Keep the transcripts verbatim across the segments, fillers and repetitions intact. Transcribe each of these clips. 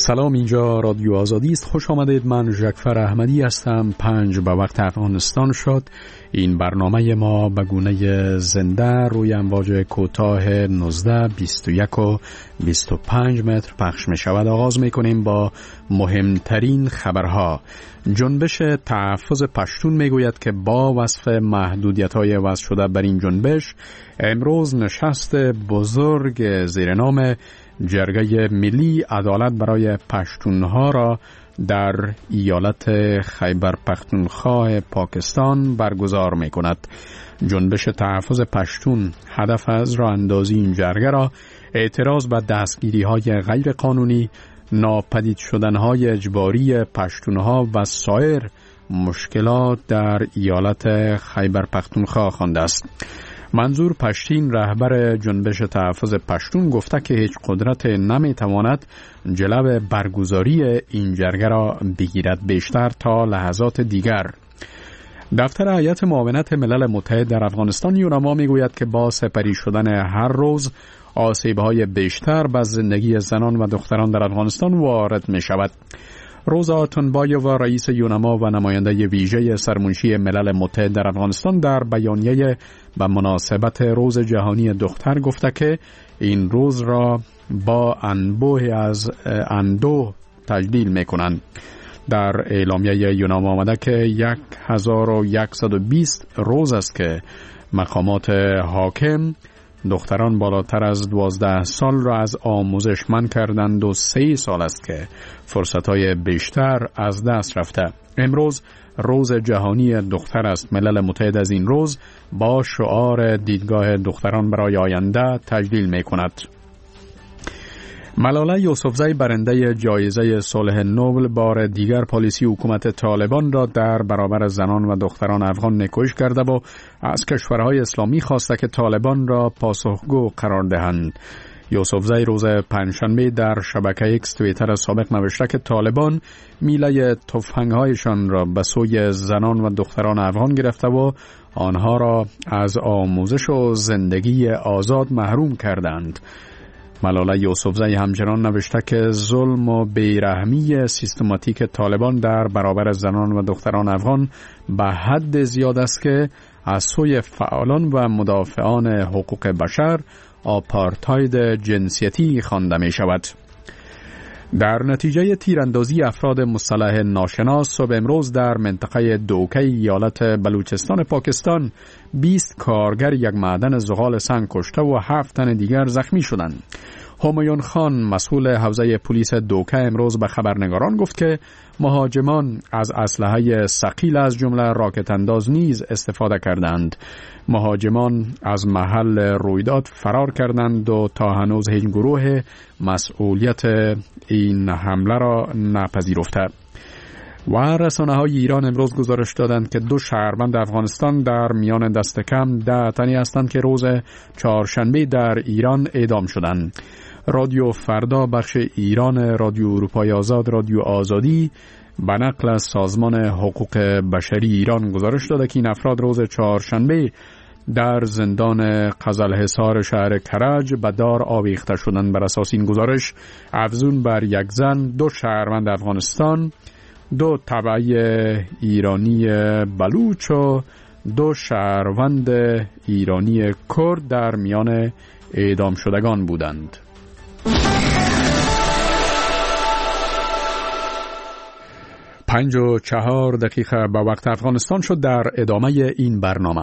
سلام، اینجا رادیو آزادی است. خوش آمدید. من جعفر احمدی هستم. پنج به وقت افغانستان شد. این برنامه ما به گونه زنده روی امواج کوتاه نوزده، بیست و یک و بیست و پنج متر پخش می شود. آغاز می کنیم با مهمترین خبرها. جنبش تحفظ پشتون می گوید که با وصف محدودیت های وضع شده بر این جنبش، امروز نشست بزرگ زیر نام جرگه ملی عدالت برای پشتونها را در ایالت خیبر پختونخوا پاکستان برگزار می کند. جنبش تحفظ پشتون هدف از راه اندازی این جرگه را اعتراض به دستگیری های غیر قانونی، ناپدید شدن های اجباری پشتونها و سایر مشکلات در ایالت خیبر پختونخوا خوانده است. منظور پشتین، رهبر جنبش تحفظ پشتون، گفته که هیچ قدرت نمیتواند جلو برگزاری این جرگه را بگیرد بیشتر تا لحظات دیگر. دفتر هیئت معاونت ملل متحد در افغانستان یوناما میگوید که با سپری شدن هر روز آسیب‌های بیشتر به زندگی زنان و دختران در افغانستان وارد می شود. روزا تنبایووا، رئیس یوناما و نماینده ویژه سرمنشی ملل متحد در افغانستان، در بیانیه به مناسبت روز جهانی دختر گفته که این روز را با انبوه از اندوه تجلیل می کنند. در اعلامیه یوناما آمده که هزار و صد و بیست روز است که مقامات حاکم دختران بالاتر از دوازده سال را از آموزش منع کردند و سه سال است که فرصت‌های بیشتر از دست رفته. امروز روز جهانی دختر است. ملل متحد از این روز با شعار دیدگاه دختران برای آینده تجلیل می کند. ملاله یوسفزی، برنده جایزه صلح نوبل، بار دیگر پالیسی حکومت طالبان را در برابر زنان و دختران افغان نکوش کرده و از کشورهای اسلامی خواسته که طالبان را پاسخگو قرار دهند. یوسفزی روز پنجشنبه در شبکه ایکس توییتر سابق نوشته که طالبان میله تفنگ‌هایشان را به سوی زنان و دختران افغان گرفته و آنها را از آموزش و زندگی آزاد محروم کردند. ملاله یوسفزی همچنان نوشته که ظلم و بیرحمی سیستماتیک طالبان در برابر زنان و دختران افغان به حد زیاد است که از سوی فعالان و مدافعان حقوق بشر آپارتاید جنسیتی خوانده می شود. در نتیجه تیراندازی افراد مسلح ناشناس صبح امروز در منطقه دوکه ایالت بلوچستان پاکستان بیست کارگر یک معدن زغال سنگ کشته و هفت تن دیگر زخمی شدند. همایون خان، مسئول حوزه پلیس دوکه، امروز به خبرنگاران گفت که مهاجمان از اسلحه ثقیل از جمله راکت انداز نیز استفاده کردند. مهاجمان از محل رویداد فرار کردند و تا هنوز هیچ گروه مسئولیت این حمله را نپذیرفته. و رسانه‌های ایران امروز گزارش دادند که دو شهروند افغانستان در میان دست کم ده تنی هستند که روز چهارشنبه در ایران اعدام شدند. رادیو فردا، بخش ایران رادیو اروپای آزاد، رادیو آزادی، به نقل از سازمان حقوق بشری ایران گزارش داده که این افراد روز چهارشنبه در زندان قزلحصار شهر کرج به دار آویخته شدند. بر اساس این گزارش افزون بر یک زن، دو شهروند افغانستان، دو تبعی ایرانی بلوچ و دو شهروند ایرانی کرد در میان اعدام شدگان بودند. پنج و چهار دقیقه به وقت افغانستان شد. در ادامه این برنامه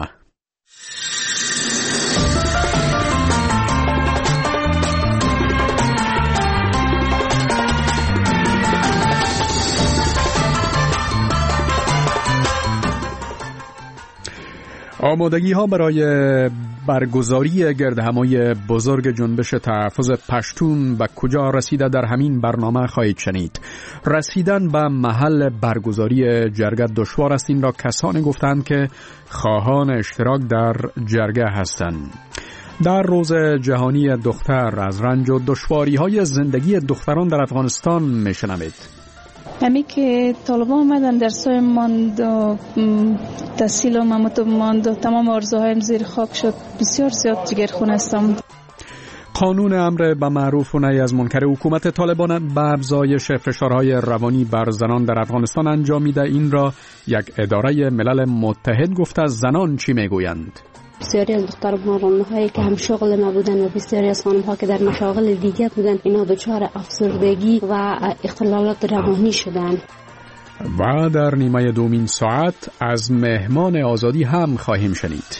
آمادگی ها برای برگزاری گردهمایی بزرگ جنبش تحفظ پشتون به کجا رسیده در همین برنامه خواهید شنید. رسیدن به محل برگزاری جرگه دشوار است. این را کسانی گفتند که خواهان اشتراک در جرگه هستند. در روز جهانی دختر از رنج و دشواری های زندگی دختران در افغانستان میشنوید. همی که طالبان آمدن درسای ماند و تحصیل هم ماند و تمام آرزوهایم زیر خاک شد. بسیار زیاد جگرخون هستم. قانون امر به معروف و نهی از منکر حکومت طالبان به افزایش فشارهای روانی بر زنان در افغانستان انجام میده. این را یک اداره ملل متحد گفته. از زنان چی میگویند؟ بسیاری از دختران هایی که هم شغل نبودن و بسیاری از خانم ها که در مشاغل دیگه بودن، اینا دچار افسردگی و اختلالات روانی شدن. و در نیمه دومین ساعت از مهمان آزادی هم خواهیم شنید.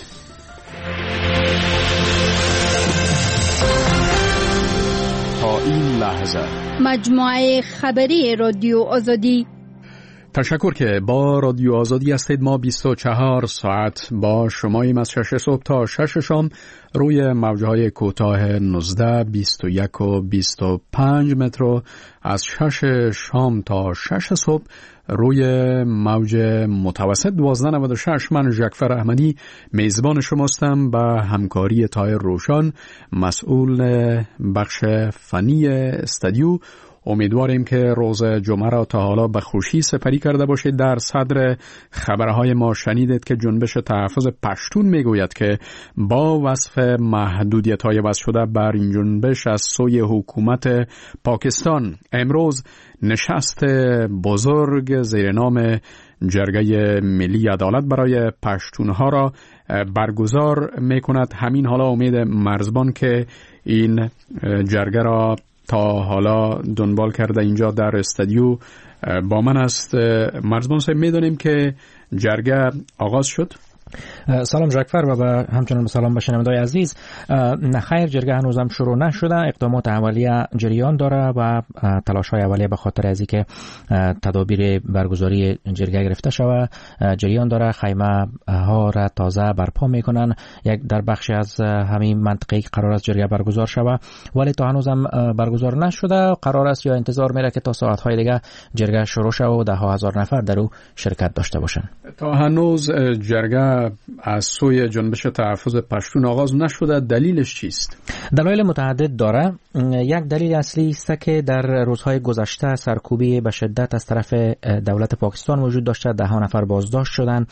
تا این لحظه مجموعه خبری رادیو آزادی. تشکر که با رادیو آزادی هستید. ما بیست و چهار ساعت با شماییم از شش صبح تا شش شام روی موجهای کوتاه نوزده، بیست و یک و بیست و پنج متر، از شش شام تا شش صبح روی موج متوسط دوازده و نود و شش. من ژکفر احمدی میزبان شماستم با همکاری طاهر روشن مسئول بخش فنی استودیو. امیدواریم که روز جمعه را تا حالا به خوشی سپری کرده باشید. در صدر خبرهای ما شنیدید که جنبش تحفظ پشتون میگوید که با وصف محدودیت‌های وضع شده بر این جنبش از سوی حکومت پاکستان، امروز نشست بزرگ زیر نام جرگه ملی عدالت برای پشتونها را برگزار میکند. همین حالا امید مرزبان که این جرگه را تا حالا دنبال کرده اینجا در استودیو با من است. مرزبان صاحب، میدونیم که جرگه آغاز شد. سلام ژکفر و با همچنان سلام به شنوندگان عزیز. خیر، جرگه هنوزم شروع نشده. اقدامات اولیه جریان داره و تلاش‌های اولیه به خاطر از اینکه تدابیر برگزاری جرگه گرفته شود جریان داره. خیمه ها را تازه برپا میکنن یک در بخش از همین منطقه‌ای که قرار است جرگه برگزار شود، ولی تا هنوزم برگزار نشده. قرار است یا انتظار میره که تا ساعت‌های دیگه جرگه شروع شود و ده ها هزار نفر در او شرکت داشته باشن. تا هنوز جرگه از سوی جنبش تحفظ پشتون آغاز نشده. دلیلش چیست؟ دلایل متعدد داره. یک دلیل اصلی است که در روزهای گذشته سرکوبی به شدت از طرف دولت پاکستان وجود داشته. ده ها نفر بازداشت شدن.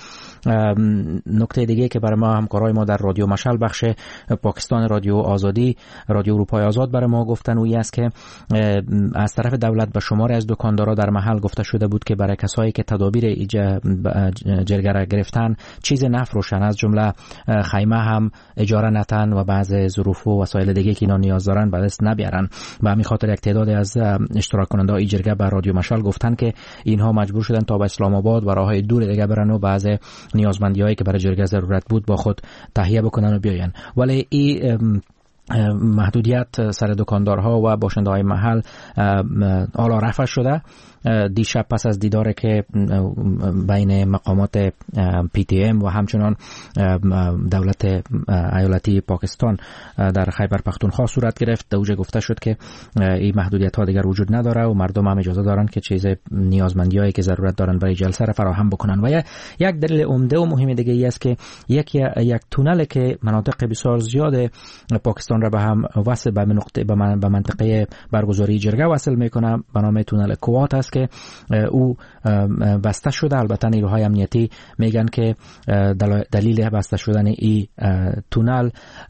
نکته دیگه که برای ما همکارای ما در رادیو مشعل بخش پاکستان رادیو آزادی رادیو اروپای آزاد برای ما گفتن و این است که از طرف دولت به شمار از دکاندارا در محل گفته شده بود که برای کسایی که تدابیر جرگه را گرفتن چیز نفروشن، از جمله خیمه هم اجاره نتن و بعض ظروف و وسایل دیگه که اینا نیاز دارن به دست نبیارن. به همین خاطر یک تعداد از اشتراک کننده های جرگه به رادیو مشعل گفتن که اینها مجبور شدن تا به اسلام آباد و راههای دور دیگه برن و بعض نیازمندیایی که برای جرگه ضرورت بود با خود تهیه بکنن و بیاین. ولی این محدودیت سر دکاندارها و باشنده‌های محل حالا رفع شده. دیشب پس از دیداری که بین مقامات پی تی ام و همچنان دولت ایالتی پاکستان در خیبر پختونخوا صورت گرفت، دوجه گفته شد که این محدودیت ها دیگر وجود نداره و مردم هم اجازه دارن که چیز نیازمندیایی که ضرورت دارن برای جلسه را فراهم بکنن. و یک دلیل عمده و مهم دیگه ای است که یک یک تونل که مناطق بسیار زیاد پاکستان را به هم وصل به نقطه به منطقه برگزاری جرگه وصل میکنه به نام تونل کوات است که او بسته شده. البته نیروهای امنیتی میگن که دلیل بسته شدن این تونل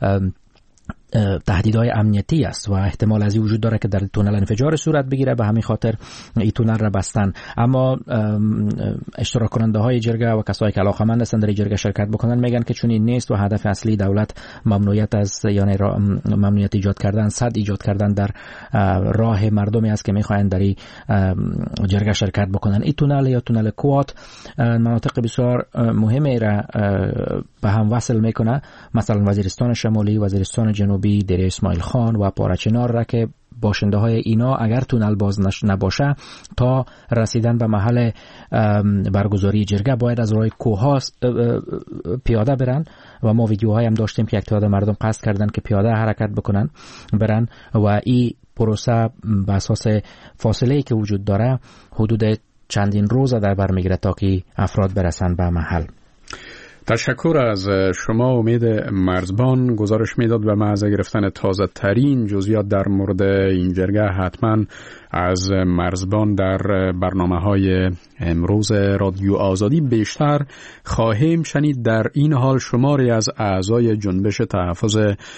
تهدیدهای امنیتی است و احتمال از این وجود داره که در تونل انفجار صورت بگیره، به همین خاطر این تونل را بستن. اما اشتراک کننده های جرگه و کسایی که علاقه‌مند هستند در جرگه شرکت بکنن میگن که چون این نیست و هدف اصلی دولت ممنوعیت از یعنی ممنوعیت ایجاد کردن، صد ایجاد کردن در راه مردمی است که میخواین در این جرگه شرکت بکنن. این تونل یا تونل کوات مناطق بسیار مهمی را به هم وصل میکنه، مثلا وزیرستان شمالی، وزیرستان جنوبی، دره اسماعیل خان و پارچنار را که باشنده های اینا اگر تونل باز نباشه تا رسیدن به محل برگزاری جرگه باید از راه کوه پیاده برن و ما ویدیوهای هم داشتیم که یک تعداد مردم قصد کردن که پیاده حرکت بکنن برن و این پروسه به اساس فاصله‌ای که وجود داره حدود چندین روز در بر میگیره تا که افراد برسن به محل. تشکر از شما. امید مرزبان گزارش میداد و محض گرفتن تازه ترین جزئیات در مورد این جرگه حتما از مرزبان در برنامه های امروز رادیو آزادی بیشتر خواهیم شنید. در این حال شماری از اعضای جنبش تحفظ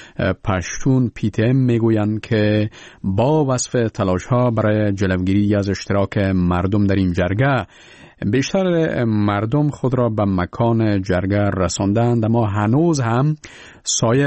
پشتون پی تی ام میگویند که با وصف تلاش ها برای جلوگیری از اشتراک مردم در این جرگه بیشتر مردم خود را به مکان جرگه رساندند، اما هنوز هم سایر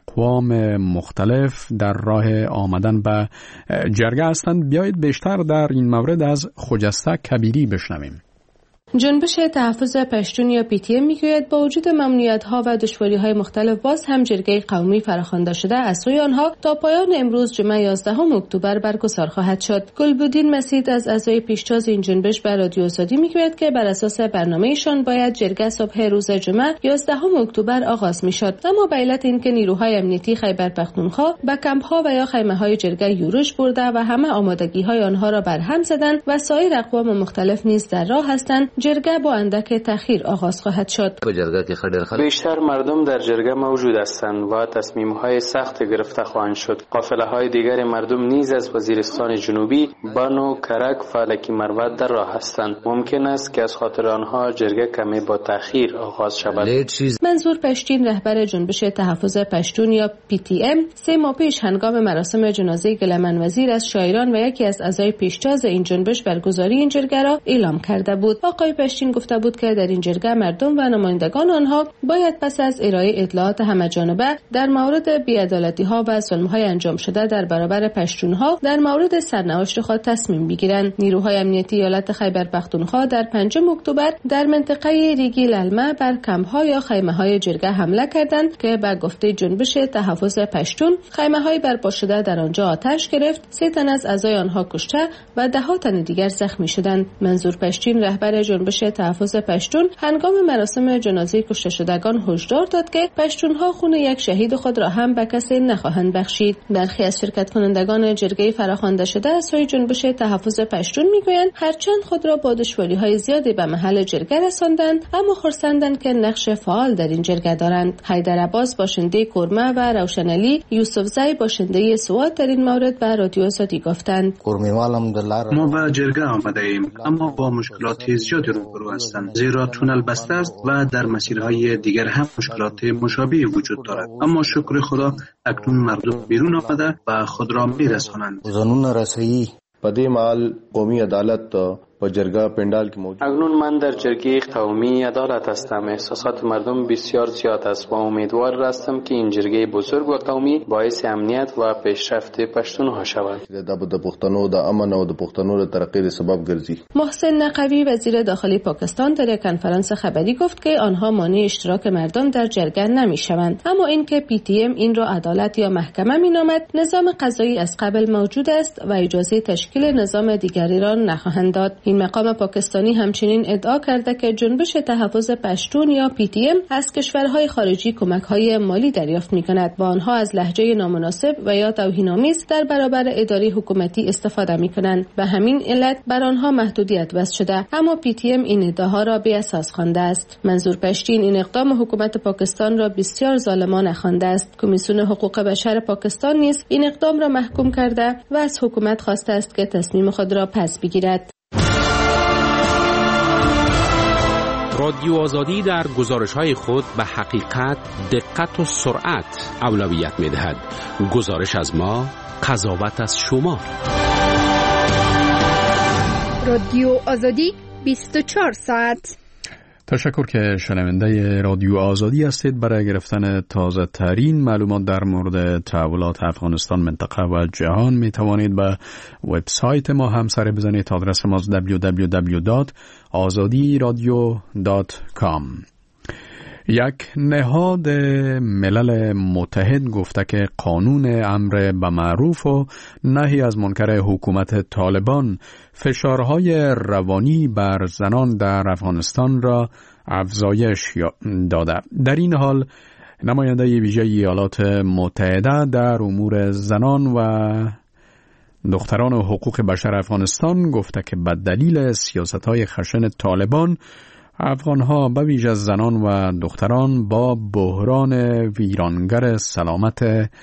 اقوام مختلف در راه آمدن به جرگه هستند. بیایید بیشتر در این مورد از خجسته کبیری بشنویم. جنبش تحفظ پشتون یا پی تی ام میگوید با وجود ممنوعیت‌ها و دشواری‌های مختلف باز هم جرگه قومی فراخوانده شده از سوی آنها تا پایان امروز جمعه یازدهم اکتبر برگزار خواهد شد. گلبدین مسعود از اعضای پیشتاز این جنبش به رادیو آزادی میگوید که بر اساس برنامه‌شان باید جرگه صبح روز جمعه یازدهم اکتبر آغاز میشد، اما به علت اینکه نیروهای امنیتی خیبر پختونخوا به کمپ‌ها و یا خیمه‌های جرگه یورش برده و همه آمادگی‌های آنها را برهم زدند و سایر اقوام مختلف نیز در راه هستند، جرگه با اندک تأخیر آغاز خواهد شد. بیشتر مردم در جرگه موجود هستند و تصمیم‌های سخت گرفته خواهند شد. قافله‌های دیگر مردم نیز از وزیرستان جنوبی، بانو، کرک، فلکی مروت در راه هستند. ممکن است که از خاطر آنها جرگه کمی با تأخیر آغاز شود. منظور پشتین رهبر جنبش تحفظ پشتون یا پی تی ام سه ماه پیش هنگام مراسم جنازه گلمن وزیر از شاعران و یکی از اعضای پیشتاز این جنبش برگزاری این جرگه را اعلام کرده بود. آقای پشتین گفته بود که در این جرگه مردم و نمایندگان آنها باید پس از ارائه اطلاعات همه‌جانبه در مورد بی‌عدالتی‌ها و ظلم‌های انجام شده در برابر پشتون‌ها در مورد سرنوشت خود تصمیم بگیرند. نیروهای امنیتی ایالت خیبر پختونخوا در پنجم اکتبر در منطقه ریگی للمه بر کمپ‌ها یا خیمه‌های جرگه حمله کردند که به گفته جنبش تحفظ پشتون خیمه‌های برپا شده در آنجا آتش گرفت، سه تن از اعضای آنها کشته و ده ها تن دیگر زخمی شدند. منظور پشتین رهبر جنبش تحفظ پشتون هنگام مراسم جنازه کشته شدگان هشدار داد که پشتون‌ها خون یک شهید خود را هم به کسی نخواهند بخشید. برخی از شرکت کنندگان جرگه فراخوانده شده از سوی جنبش تحفظ پشتون میگویند هرچند خود را با دشواری‌های زیادی به محل جرگه رساندند، اما خرسندند که نقش فعال در این جرگه دارند. حیدر عباس باشنده کرمه و روشن علی یوسفزی باشنده سوات در این مورد به رادیو آزادی گفتند ما به جرگه آمده ایم، اما با مشکلات زیادی روبرو هستند، زیرا تونل بسته است و در مسیرهای دیگر هم مشکلات مشابهی وجود دارد. اما شکر خدا اکنون مردم بیرون آمده و خود را میرسانند. پدې مال قومی عدالت و جرگه پندال که موجود. اکنون من در جرگه قومی عدالت هستم. احساسات مردم بسیار زیاد است و امیدوار هستم که این جرگه بزرگ و قومی باعث امنیت و پیشرفت پشتونها شود. د پښتنو د امن او د پښتنو د ترقی سبب ګرځي. محسن نقوی وزیر داخلی پاکستان در یک کنفرانس خبری گفت که آنها مانع اشتراک مردم در جرگه نمیشوند، اما اینکه پی تی ام این را عدالت یا محکمه مینامد، نظام قضایی از قبل موجود است و اجازه تشکیل نظام دیگری را نخواهند داد. این مقام پاکستانی همچنین ادعا کرده که جنبش تحفظ پشتون یا پی تی ام از کشورهای خارجی کمک‌های مالی دریافت می‌کند و آنها از لهجه نامناسب و یا توهین‌آمیز در برابر اداره حکومتی استفاده می‌کنند. به همین علت بر آنها محدودیت وضع شده، اما پی تی ام این ادعاها را بی اساس خوانده است. منظور پشتین این اقدام حکومت پاکستان را بسیار ظالمانه خوانده است. کمیسیون حقوق بشر پاکستان نیز این اقدام را محکوم کرده و از حکومت خواسته است که تصمیم خود را پس بگیرد. رادیو آزادی در گزارش‌های خود به حقیقت، دقت و سرعت اولویت می‌دهد. گزارش از ما، قضاوت از شما. رادیو آزادی بیست و چهار ساعت. تشکر که شنونده رادیو آزادی هستید. برای گرفتن تازه ترین معلومات در مورد تحولات افغانستان، منطقه و جهان می توانید به وبسایت ما هم سر بزنید. آدرس ما دبلیو دبلیو دبلیو دات آزادی رادیو دات کام. یک نهاد ملل متحد گفته که قانون امر به معروف و نهی از منکر حکومت طالبان فشارهای روانی بر زنان در افغانستان را افزایش داده. در این حال نماینده ویژه ایالات متحده در امور زنان و دختران و حقوق بشر افغانستان گفته که به دلیل سیاست‌های خشن طالبان افغان‌ها به ویژه زنان و دختران با بحران ویرانگر سلامت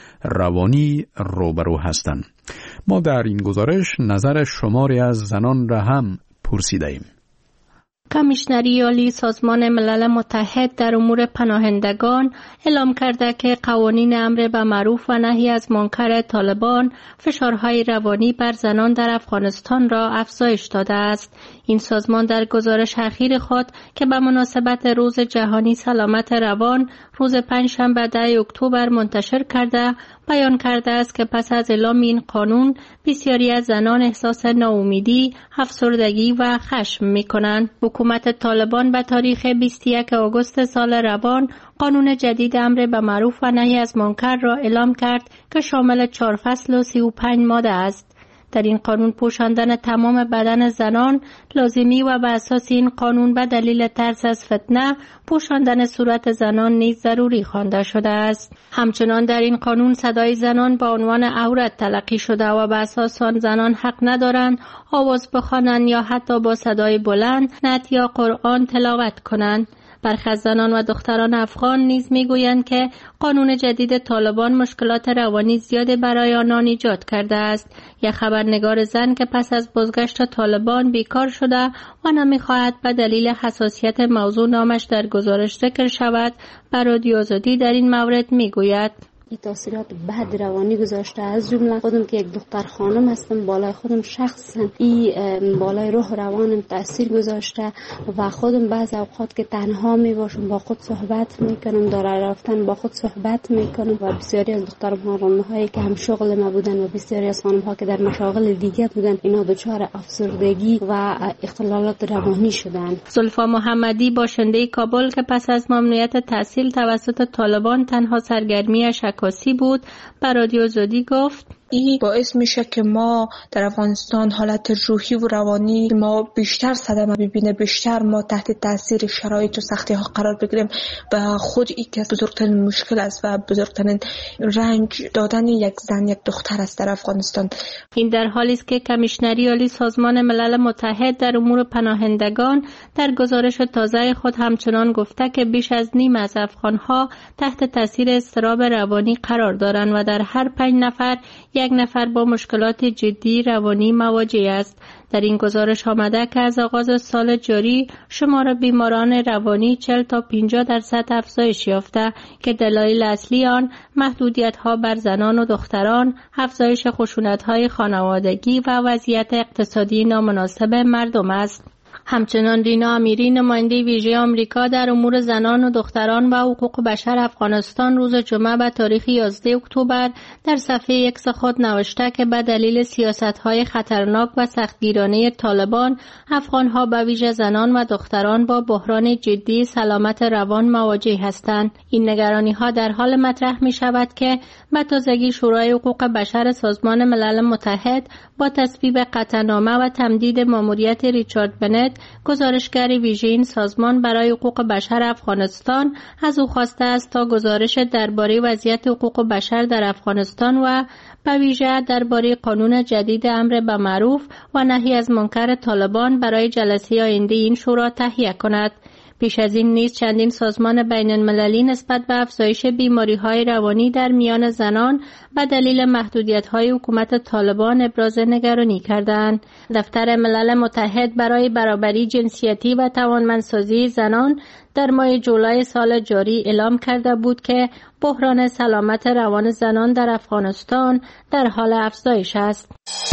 روانی روبرو هستند. ما در این گزارش نظر شماری از زنان را هم پرسیده ایم. کمیشنری عالی سازمان ملل متحد در امور پناهندگان اعلام کرده که قوانین امر به معروف و نهی از منکر طالبان فشارهای روانی بر زنان در افغانستان را افزایش داده است. این سازمان در گزارش اخیر خود که به مناسبت روز جهانی سلامت روان روز پنجشنبه ده اکتبر منتشر کرده بیان کرده است که پس از اعلام این قانون بسیاری از زنان احساس ناامیدی، افسردگی و خشم می‌کنند. حکومت طالبان به تاریخ بیست و یکم آگوست سال روان قانون جدید امر به معروف و نهی از منکر را اعلام کرد که شامل چهار فصل و سی و پنج ماده است. در این قانون پوشاندن تمام بدن زنان لازمی و به اساس این قانون به دلیل ترس از فتنه پوشاندن صورت زنان نیز ضروری خوانده شده است. همچنان در این قانون صدای زنان با عنوان عورت تلقی شده و به اساس آن زنان حق ندارند آواز بخوانند یا حتی با صدای بلند نعت یا قرآن تلاوت کنند. برخی از زنان و دختران افغان نیز میگویند که قانون جدید طالبان مشکلات روانی زیاد برای آنان ایجاد کرده است. یک خبرنگار زن که پس از بازگشت طالبان بیکار شده و نمیخواهد به دلیل حساسیت موضوع نامش در گزارش ذکر شود، به رادیو آزادی در این مورد میگوید: این تاثیرات بد روانی گذاشته، از جمله خودم که یک دختر خانم هستم، بالای خودم شخصا این بالای روح روانم تاثیر گذاشته و خودم بعض اوقات که تنها می باشم با خود صحبت میکنم، داره رفتن با خود صحبت میکنم و بسیاری از دختران هایی که هم شغل ما بودن و بسیاری از خانم ها که در مشاغل دیگه بودن اینا دچار افسردگی و اختلالات روانی شدن. زلفا محمدی باشنده کابل که پس از ممنوعیت تحصیل توسط طالبان تنها سرگرمیش عکاسی بود، بر رادیو آزادی گفت: این باعث میشه که ما در افغانستان حالت روحی و روانی ما بیشتر صدمه ببینه، بیشتر ما تحت تاثیر شرایط و سختی ها قرار بگیریم و خود این که بزرگترین مشکل است و بزرگترین رنج دادن یک زن یک دختر است در افغانستان. این در حالی است که کمیشنری عالی سازمان ملل متحد در امور پناهندگان در گزارش تازه خود همچنان گفته که بیش از نیم از افغانها تحت تاثیر اضطراب روانی قرار دارند و در هر پنج نفر یک نفر با مشکلات جدی روانی مواجه است. در این گزارش آمده که از آغاز سال جاری شمار بیماران روانی چهل تا پنجاه درصد افزایش یافته که دلایل اصلی آن محدودیت‌ها بر زنان و دختران، افزایش خشونت‌های خانوادگی و وضعیت اقتصادی نامناسب مردم است. همچنان رینا امیری نماینده ویژه آمریکا در امور زنان و دختران و حقوق بشر افغانستان روز جمعه به تاریخ یازده اکتبر در صفحه ایکس خود نوشته که به دلیل سیاست‌های خطرناک و سختگیرانه طالبان افغان‌ها به ویژه زنان و دختران با بحران جدی سلامت روان مواجه هستند. این نگرانی‌ها در حال مطرح می‌شود که به تازگی شورای حقوق بشر سازمان ملل متحد با تصویب قطعنامه و تمدید ماموریت ریچارد بنت گزارشگر ویژه این سازمان برای حقوق بشر افغانستان از او خواسته است تا گزارش درباره وضعیت حقوق بشر در افغانستان و به ویژه درباره قانون جدید امر به معروف و نهی از منکر طالبان برای جلسه آینده این شورا تهیه کند. پیش از این نیز چندین سازمان بین المللی نسبت به افزایش بیماری‌های روانی در میان زنان به دلیل محدودیت‌های حکومت طالبان ابراز نگرانی کردند. دفتر ملل متحد برای برابری جنسیتی و توانمندسازی زنان در ماه جولای سال جاری اعلام کرده بود که بحران سلامت روان زنان در افغانستان در حال افزایش است.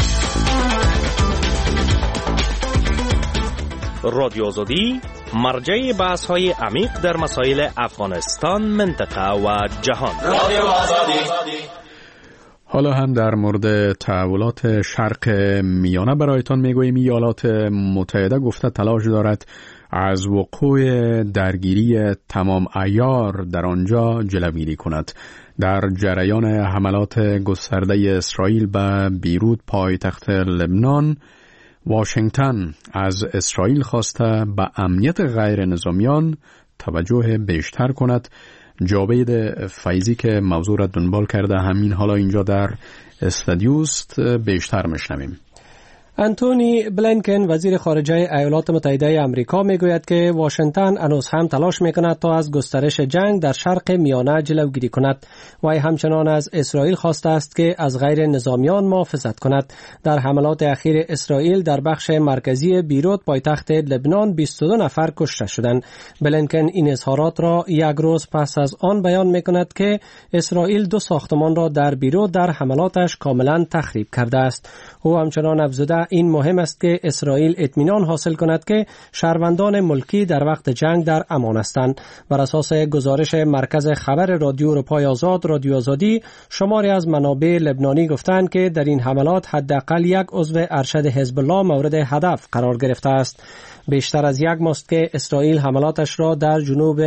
رادیو آزادی مرجع بحث های عمیق در مسائل افغانستان، منطقه و جهان. رادیو آزادی. حالا هم در مورد تحولات شرق میانه برایتان میگوییم. ایالات متحده گفته تلاش دارد از وقوع درگیری تمام عیار در آنجا جلوگیری کند. در جریان حملات گسترده اسرائیل به بیروت پایتخت لبنان، واشنگتن از اسرائیل خواسته به امنیت غیر نظامیان توجه بیشتر کند. جاوید فیضی که موضوع را دنبال کرده همین حالا اینجا در استودیوست، بیشتر میشنویم. انتونی بلینکن وزیر خارجه ایالات متحده آمریکا میگوید که واشنگتن هنوز هم تلاش میکند تا از گسترش جنگ در شرق میانه جلوگیری کند. وی همچنان از اسرائیل خواسته است که از غیر نظامیان محافظت کند. در حملات اخیر اسرائیل در بخش مرکزی بیروت پایتخت لبنان بیست و دو نفر کشته شدند. بلینکن این اظهارات را یک روز پس از آن بیان میکند که اسرائیل دو ساختمان را در بیروت در حملاتش کاملا تخریب کرده است. او همچنان افزوده این مهم است که اسرائیل اطمینان حاصل کند که شهروندان ملکی در وقت جنگ در امان هستند. بر اساس گزارش مرکز خبر رادیو اروپای آزاد رادیو آزادی، شماری از منابع لبنانی گفتند که در این حملات حداقل یک عضو ارشد حزب الله مورد هدف قرار گرفته است. بیشتر از یک ماه است که اسرائیل حملاتش را در جنوب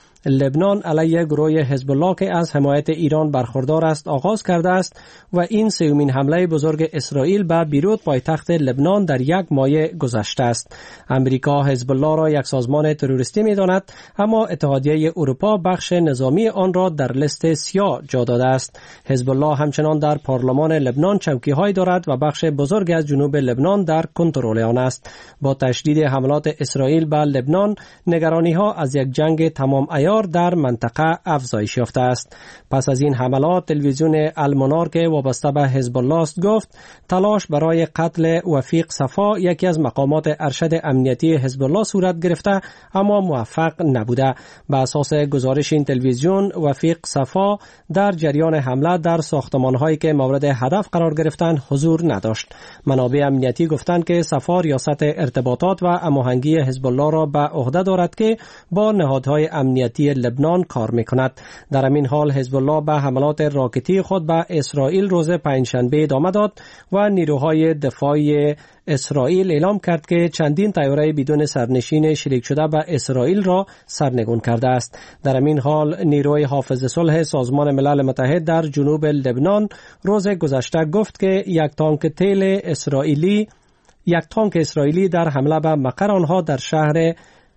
لبنان علیه گروه حزب الله که از حمایت ایران برخوردار است آغاز کرده است و این سومین حمله بزرگ اسرائیل به بیروت پایتخت لبنان در یک ماه گذشته است. امریکا حزب الله را یک سازمان تروریستی می‌داند، اما اتحادیه اروپا بخش نظامی آن را در لیست سیاه جا داده است. حزب الله همچنان در پارلمان لبنان چوکی‌هایی دارد و بخش بزرگی از جنوب لبنان در کنترل آن است. با تشدید حملات اسرائیل به لبنان، نگرانی‌ها از یک جنگ تمام عیار در منطقه افزایش یافته است. پس از این حملات، تلویزیون المنار که وابسته به حزب الله است گفت تلاش برای قتل وفیق صفا یکی از مقامات ارشد امنیتی حزب الله صورت گرفته اما موفق نبوده. به اساس گزارش این تلویزیون، وفیق صفا در جریان حمله در ساختمان‌هایی که مورد هدف قرار گرفتند حضور نداشت. منابع امنیتی گفتند که صفا ریاست ارتباطات و هماهنگی حزب الله را به عهده دارد که با نهادهای امنیتی لبنان کار میکند. در همین حال حزب الله به حملات راکتی خود به اسرائیل روز پنجشنبه ادامه داد و نیروهای دفاعی اسرائیل اعلام کرد که چندین طیاره بدون سرنشین شلیک شده به اسرائیل را سرنگون کرده است. در همین حال نیروی حافظ صلح سازمان ملل متحد در جنوب لبنان روز گذشته گفت که یک تانک تیل اسرائیلی یک تانک اسرائیلی در حمله به مقر آنها در شهر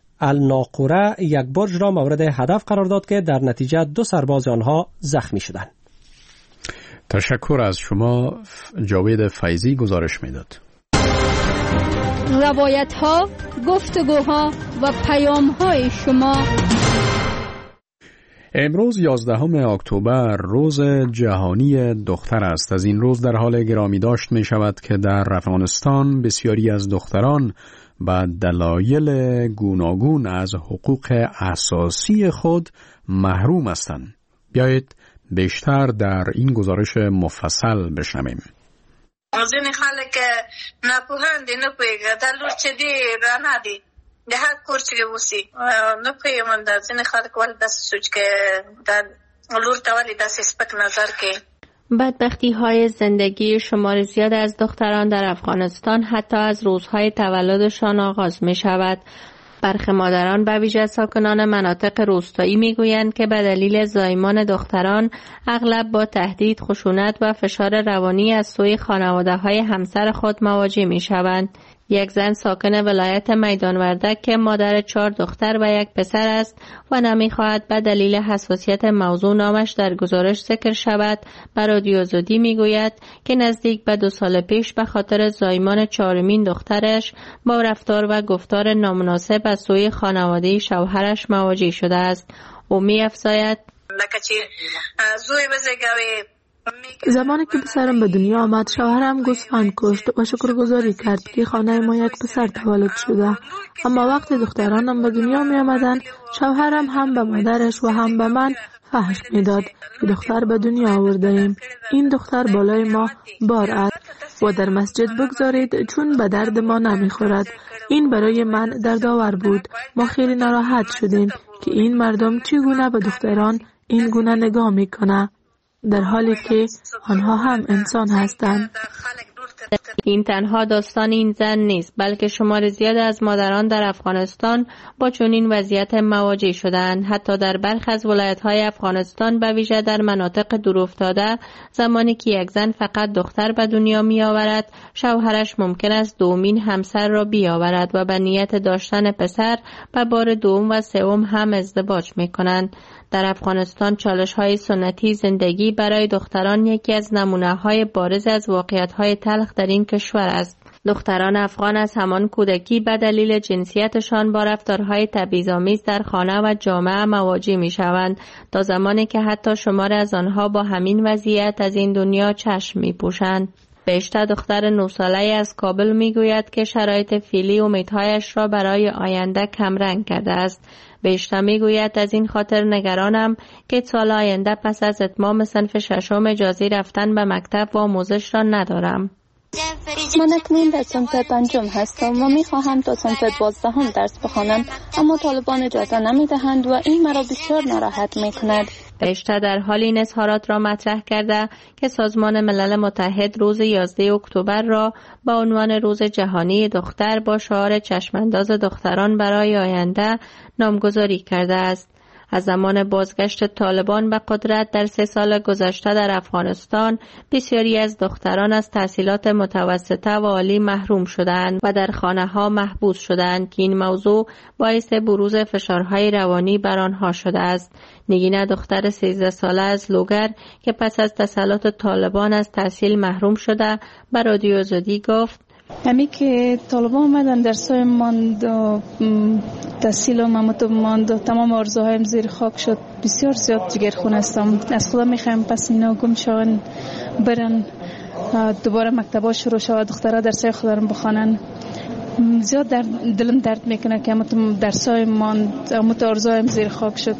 الناقوره یک برج را مورد هدف قرار داد که در نتیجه دو سرباز آنها زخمی شدند. تشکر از شما. جاوید فیضی گزارش میداد. روایت ها، گفتگوها و پیام های شما. امروز یازدهم اکتبر روز جهانی دختر است. از این روز در حال گرامی داشت می شود که در افغانستان بسیاری از دختران به دلایل گوناگون از حقوق اساسی خود محروم هستند. بیایید بیشتر در این گزارش مفصل بشنویم. از این خلک نپوهند نپویگه در لور چه دی رانا دی ده هر کور چه بوسی نپویم در این خلک ولی دست سوچ که در لور توالی دست سپک نظر که بدبختی های زندگی شمار زیاد از دختران در افغانستان حتی از روزهای تولدشان آغاز می شود. برخی مادران به ویژه ساکنان مناطق روستایی می گویند که به دلیل زایمان دختران اغلب با تهدید، خشونت و فشار روانی از سوی خانواده های همسر خود مواجه می شوند. یک زن ساکن ولایت میدان وردک که مادر چهار دختر و یک پسر است و نمی‌خواهد به دلیل حساسیت موضوع نامش در گزارش ذکر شود، به رادیو آزادی میگوید که نزدیک به دو سال پیش به خاطر زایمان چهارمین دخترش با رفتار و گفتار نامناسب از سوی خانواده شوهرش مواجه شده است. او می‌افزاید زمانی که پسرم به دنیا آمد، شوهرم گوسفند کشت و شکرگزاری کرد که خانه ما یک پسر تولد شده. اما وقتی دخترانم به دنیا می آمدن، شوهرم هم به مادرش و هم به من فحش می داد که دختر به دنیا آورده ایم. این دختر بالای ما بار است و در مسجد بگذارید چون به درد ما نمی خورد. این برای من دردآور بود. ما خیلی ناراحت شدیم که این مردم چگونه به دختران این گونه نگاه می کنه، در حالی که آنها هم انسان هستند. این تنها داستان این زن نیست، بلکه شمار زیاد از مادران در افغانستان با چنین وضعیت مواجه شدند. حتی در برخی از ولایت‌های افغانستان به ویژه در مناطق دورافتاده، زمانی که یک زن فقط دختر به دنیا می‌آورد، شوهرش ممکن است دومین همسر را بیاورد و به نیت داشتن پسر به بار دوم و سوم هم ازدواج می‌کنند. در افغانستان چالش‌های سنتی زندگی برای دختران یکی از نمونه‌های بارز از واقعیت‌های تلخ در این کشور است. دختران افغان از همان کودکی به دلیل جنسیتشان با رفتارهای تبعیض‌آمیز در خانه و جامعه مواجه می‌شوند تا زمانی که حتی شمار از آنها با همین وضعیت از این دنیا چشم می‌پوشند. بهشته دختر نه ساله از کابل میگوید که شرایط فعلی امیدهایش را برای آینده کمرنگ کرده است. بهشته میگوید از این خاطر نگرانم که سال آینده پس از اتمام صنف ششم اجازه رفتن به مکتب و آموزش را ندارم. من اکنون در صنف پنجم هستم و میخواهم تا صنف دوازدهم درس بخوانم، اما طالبان اجازه نمیدهند و این مرا بسیار ناراحت میکند. بهشته در حال این اظهارات را مطرح کرده که سازمان ملل متحد روز یازده اکتبر را با عنوان روز جهانی دختر با شعار چشمانداز دختران برای آینده نامگذاری کرده است. از زمان بازگشت طالبان به قدرت در سه سال گذشته در افغانستان بسیاری از دختران از تحصیلات متوسطه و عالی محروم شدند و در خانه‌ها محبوس شدند که این موضوع باعث بروز فشارهای روانی بر آنها شده است. نگین دختر سیزده ساله از لوگر که پس از تسلط طالبان از تحصیل محروم شده به رادیو آزادی گفت: همی که طالبان آمدن درسای ماند و تحصیل ممتو ماند و تمام آرزوهایم زیر خاک شد. بسیار زیاد جگرخون هستم. از خدا میخوایم پس اینا گم شون برن دوباره مکتبا شروع شود، دخترها درسای خدا رو بخوانن. زیاد در دلم درد میکنه که ممتو درسای ماند ممتو آرزوهایم زیر خاک شد.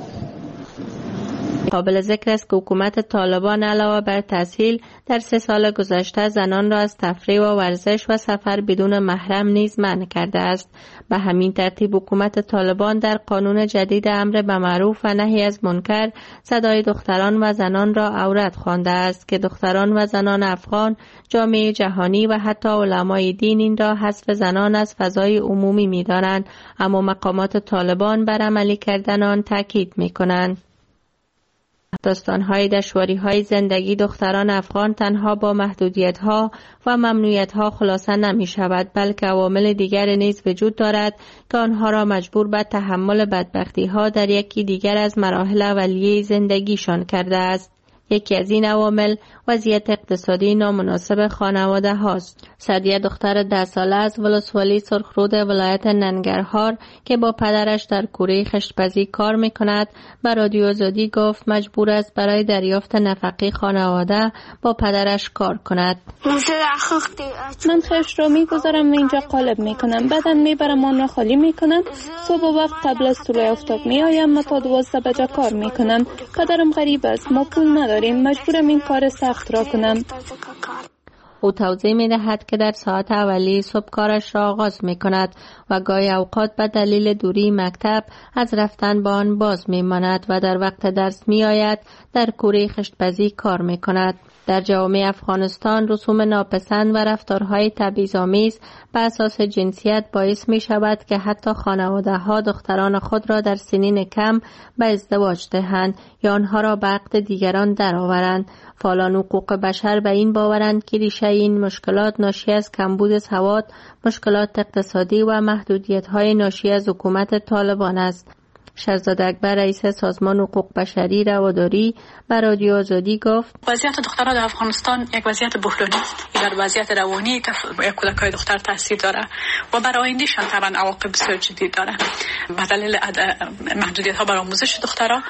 قابل ذکر است که حکومت طالبان علاوه بر تحصیل در سه سال گذشته زنان را از تفریح و ورزش و سفر بدون محرم نیز منع کرده است. به همین ترتیب حکومت طالبان در قانون جدید امر به معروف و نهی از منکر صدای دختران و زنان را عورت خوانده است که دختران و زنان افغان، جامعه جهانی و حتی علمای دین این را حذف زنان از فضای عمومی می‌دانند، اما مقامات طالبان بر عملی کردن آن تاکید می‌کنند. داستان‌های دشواری‌های زندگی دختران افغان تنها با محدودیت‌ها و ممنوعیت‌ها خلاصه نمی‌شود، بلکه عوامل دیگر نیز وجود دارد که آنها را مجبور به تحمل بدبختی‌ها در یکی دیگر از مراحل اولیه زندگیشان کرده است. یکی از این عوامل وضعیت اقتصادی نامناسب خانواده هاست. سعدیه دختر ده ساله از ولسوالی سرخرود ولایت ننگرهار که با پدرش در کوره خشتپزی کار میکند به رادیو آزادی گفت مجبور است برای دریافت نفقه خانواده با پدرش کار کند. من خشت را میگذارم و اینجا قالب میکنم، بعدا میبرم آن را خالی میکنم. صبح وقت قبل از طلوع آفتاب میآیم و تا دوازده بجه کار میکنم. پدرم غریب است، ما پول نداریم، مجبورم این کار سخت را کنم. او توضیح می دهد که در ساعت اولی صبح کارش را آغاز می کند و گاهی اوقات به دلیل دوری مکتب از رفتن با آن باز می ماند و در وقت درس می آید در کوره خشتپزی کار می کند. در جامعه افغانستان رسوم ناپسند و رفتارهای تبعیض‌آمیز به اساس جنسیت باعث می شود که حتی خانواده ها دختران خود را در سنین کم به ازدواج دهند یا آنها را به عقد دیگران درآورند. فعالان حقوق بشر به این باورند که ریشه این مشکلات ناشی از کمبود سواد، مشکلات اقتصادی و محدودیت‌های ناشی از حکومت طالبان است. شهزاد اکبر رئیس سازمان حقوق بشری رواداری به رادیو آزادی گفت وضعیت دختران در افغانستان یک وضعیت بحرانی است. در وضعیت روانی که کودکای دختر تاثیر داره و برای آیندهشان طبعا عواقب بسیار جدی داره. به دلیل محدودیت‌ها برای آموزش دخترها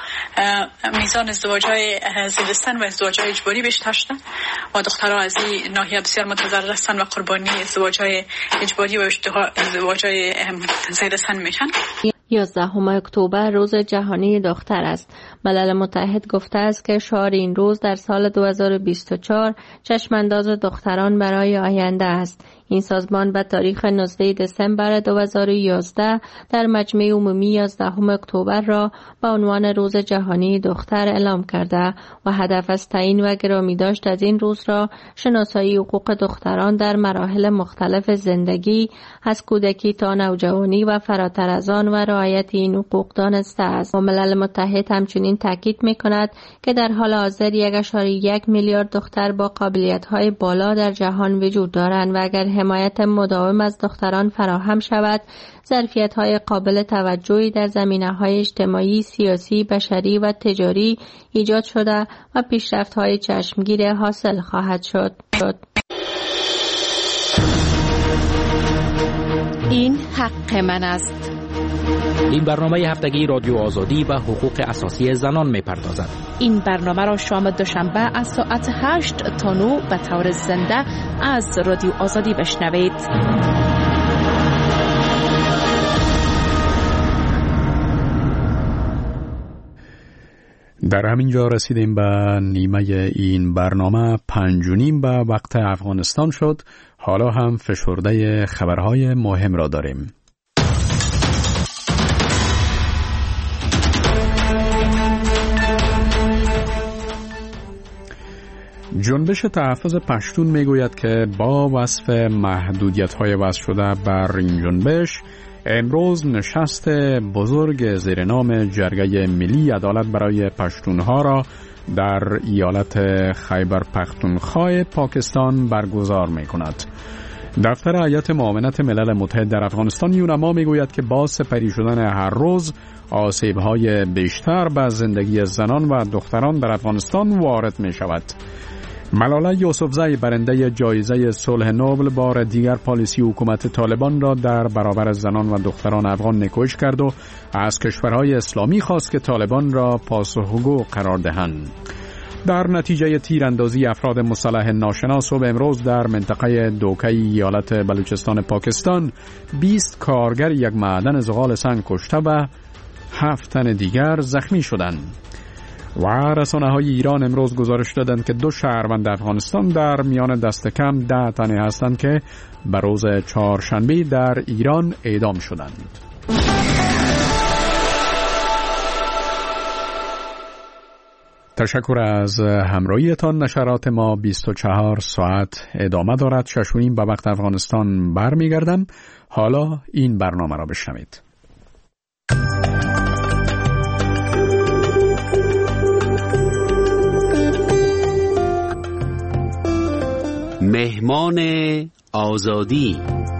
میزان ازدواج‌های زیر سن و ازدواج‌های اجباری بیشتر شده و دخترها از این ناحیه بسیار متضرر هستند و قربانی ازدواج‌های اجباری و ازدواج‌های زیر سن میشن. یازدهم اکتبر روز جهانی دختر است. ملل متحد گفته است که شعار این روز در سال دو هزار و بیست و چهار چشمانداز دختران برای آینده است. این سازمان به تاریخ نوزده دسامبر دو هزار و یازده در مجمع عمومی یازدهم اکتبر را به عنوان روز جهانی دختر اعلام کرده و هدف از تعیین و گرامی داشت از این روز را شناسایی حقوق دختران در مراحل مختلف زندگی از کودکی تا نوجوانی و فراتر از آن و رعایت این حقوق دانسته است. و ملل متحد همچنین تاکید می‌کند که در حال حاضر یک ممیز یک میلیارد دختر با قابلیت‌های بالا در جهان وجود دارند و اگر حمایت مداوم از دختران فراهم شود، ظرفیت‌های قابل توجهی در زمینه‌های اجتماعی، سیاسی، بشری و تجاری ایجاد شده و پیشرفت‌های چشمگیر حاصل خواهد شد. این حق من است. این برنامه هفتگی رادیو آزادی و حقوق اساسی زنان می‌پردازد. این برنامه را شام دوشنبه از ساعت هشت تا نه به طور زنده از رادیو آزادی بشنوید. در همین جا رسیدیم به نیمه این برنامه. پنج و نیم به وقت افغانستان شد. حالا هم فشرده خبرهای مهم را داریم. جنبش تحفظ پشتون میگوید که با وصف محدودیت‌های وضع شده بر این جنبش، امروز نشست بزرگ زیر نام جرگه ملی عدالت برای پشتونها را در ایالت خیبر پختونخوا پاکستان برگزار می‌کند. دفتر هیئت معاونت ملل متحد در افغانستان یونما میگوید که با سپری شدن هر روز آسیب‌های بیشتر به زندگی زنان و دختران در افغانستان وارد می‌شود. ملاله یوسفزئی برنده جایزه صلح نوبل بار دیگر پالیسی حکومت طالبان را در برابر زنان و دختران افغان نکوش کرد و از کشورهای اسلامی خواست که طالبان را پاسخگو قرار دهند. در نتیجه تیراندازی افراد مسلح ناشناس و امروز در منطقه دوکی ایالت بلوچستان پاکستان بیست کارگر یک معدن زغال سنگ کشته و هفت تن دیگر زخمی شدند. و رسانه‌های ایران امروز گزارش دادند که دو شهروند افغانستان در میان دست کم ده تنه هستند که به روز چهارشنبه در ایران اعدام شدند. تشکر از همراهیتان. نشرات ما بیست و چهار ساعت ادامه دارد. شش و نیم به وقت افغانستان برمیگردم. حالا این برنامه را بشنوید. مهمان آزادی.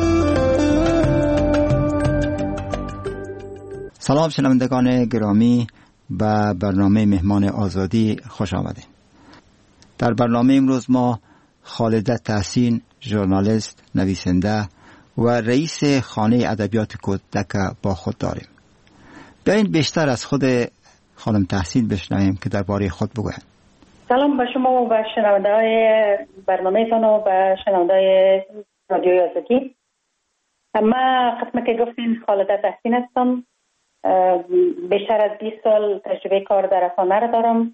سلام شنوندگان گرامی، به برنامه مهمان آزادی خوش آمدید. در برنامه امروز ما خالده تحسین، ژورنالیست، نویسنده و رئیس خانه ادبیات کودک با خود داریم. بیاین بیشتر از خود خانم تحسین بشنویم که درباره خود بگویند. سلام به شما و به شنونده های برنامه تان و به شنونده های رادیو آزادی. من قسمه که گفتین خالده تحسین هستم. بیشتر از بیست سال تجربه کار در رسانه را دارم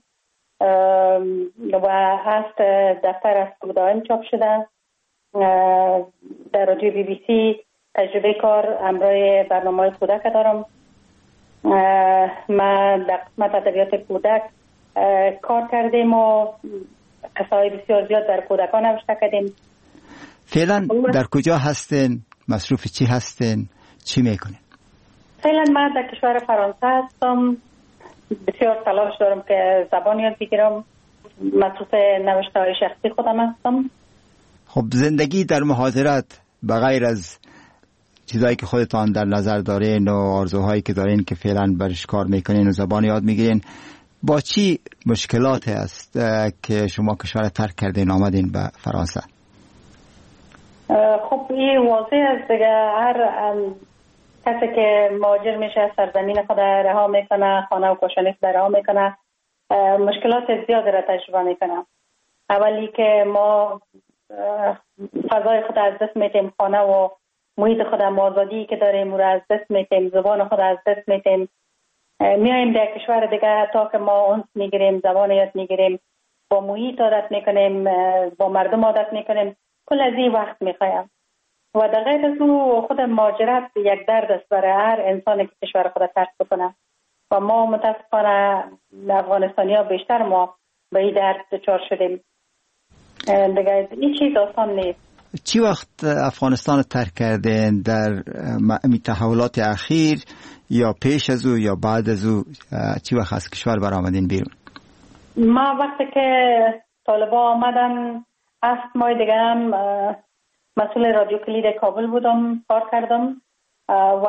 و هفت دفتر از دائم چاپ شده. در رادیو بی بی سی تجربه کار همراه برنامه کودک دارم. من در قسمت ادبیات کودک کار کردیم و قصه‌های بسیار زیاد در کودکان نوشته کردیم. فعلا در کجا هستین؟ مصروف چی هستین؟ چی میکنین؟ فعلا من در کشور فرانسه هستم. بسیار تلاش دارم که زبان یاد بگیرم. مصروف نوشته های شخصی خودم هستم. خب زندگی در مهاجرت بغیر از چیزایی که خودتان در نظر دارین و آرزوهایی که دارین که فعلا برش کار میکنین و زبان یاد میگیرین، با چی مشکلات است که شما کشور ترک کردین آمدین به فرانسه؟ خب این واضح است دیگه. هر کسی که مهاجر میشه سرزمین خود رها میکنه، خانه و کاشانه خود رها میکنه، مشکلات زیاد را تجربه میکنه. اولی که ما فضای خود از دست میتیم، خانه و محیط خود، آزادی که داریم رو از دست میتیم، زبان خود از دست میتیم. میایم در کشور دیگه تا که ما اونس میگیریم، زبان یاد میگیریم، با محیط عادت میکنیم، با مردم عادت میکنیم. کل از این وقت میخوایم و در غیر از او خود مهاجرت یک درد است برای هر انسانی که کشور خود ترک بکنه و ما متاسفانه افغانستانی ها بیشتر ما به این درد دچار شدیم. دیگه این چیز آسان نیست. چی وقت افغانستان ترک کردین؟ در تحولات اخیر یا پیش از او یا بعد از او چی وقت از کشور برآمدین بیرون؟ ما وقتی که طالبان آمدن هفت ماه دیگه هم مسئول رادیو کلید کابل بودم، کار کردم و